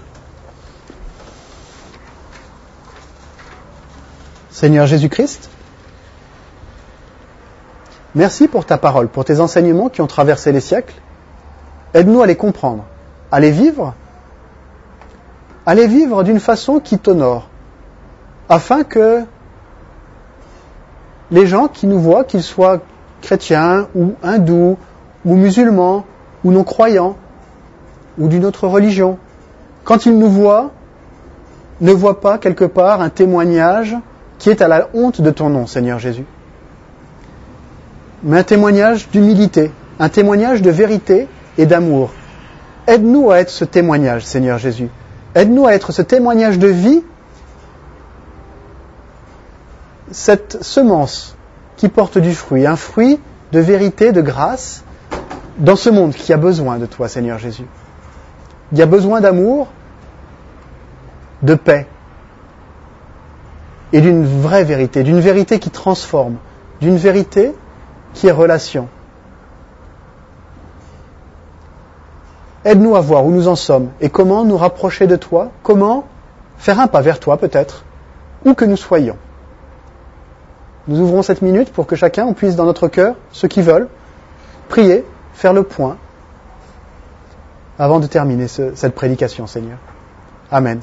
Seigneur Jésus-Christ, merci pour ta parole, pour tes enseignements qui ont traversé les siècles. Aide-nous à les comprendre, à les vivre, à les vivre d'une façon qui t'honore, afin que les gens qui nous voient, qu'ils soient chrétiens ou hindous ou musulmans ou non-croyants ou d'une autre religion, quand ils nous voient, ne voient pas quelque part un témoignage qui est à la honte de ton nom, Seigneur Jésus, mais un témoignage d'humilité, un témoignage de vérité et d'amour. Aide-nous à être ce témoignage, Seigneur Jésus. Aide-nous à être ce témoignage de vie, cette semence qui porte du fruit, un fruit de vérité, de grâce, dans ce monde qui a besoin de toi, Seigneur Jésus. Il y a besoin d'amour, de paix, et d'une vraie vérité, d'une vérité qui transforme, d'une vérité qui est relation. Aide-nous à voir où nous en sommes et comment nous rapprocher de toi, comment faire un pas vers toi peut-être, où que nous soyons. Nous ouvrons cette minute pour que chacun, on puisse dans notre cœur, ceux qui veulent, prier, faire le point, avant de terminer ce, cette prédication, Seigneur. Amen.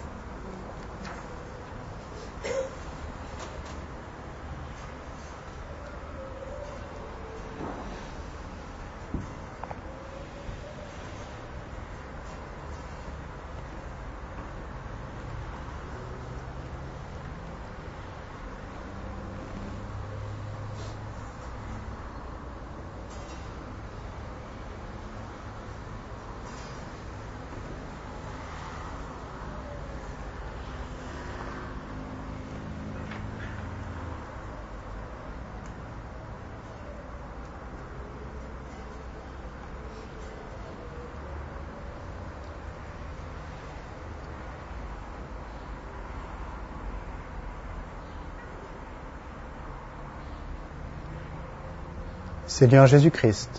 Seigneur Jésus-Christ,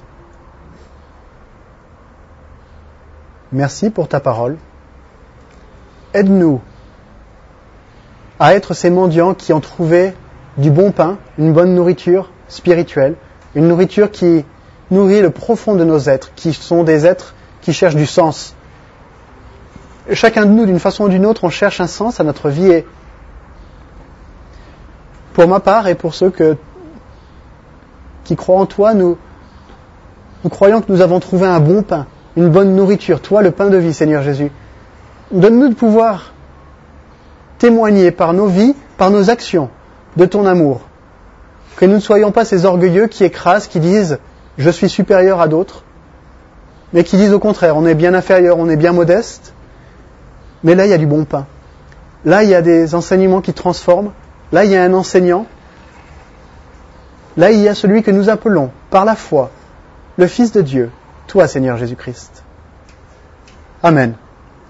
merci pour ta parole. Aide-nous à être ces mendiants qui ont trouvé du bon pain, une bonne nourriture spirituelle, une nourriture qui nourrit le profond de nos êtres, qui sont des êtres qui cherchent du sens. Et chacun de nous, d'une façon ou d'une autre, on cherche un sens à notre vie. Et pour ma part et pour ceux que qui croient en toi, nous, nous croyons que nous avons trouvé un bon pain, une bonne nourriture, toi le pain de vie, Seigneur Jésus. Donne-nous de pouvoir témoigner par nos vies, par nos actions, de ton amour. Que nous ne soyons pas ces orgueilleux qui écrasent, qui disent « je suis supérieur à d'autres », mais qui disent au contraire « on est bien inférieur, on est bien modeste », mais là il y a du bon pain. Là il y a des enseignements qui transforment, là il y a un enseignant. Là, il y a celui que nous appelons, par la foi, le Fils de Dieu, toi, Seigneur Jésus-Christ. Amen.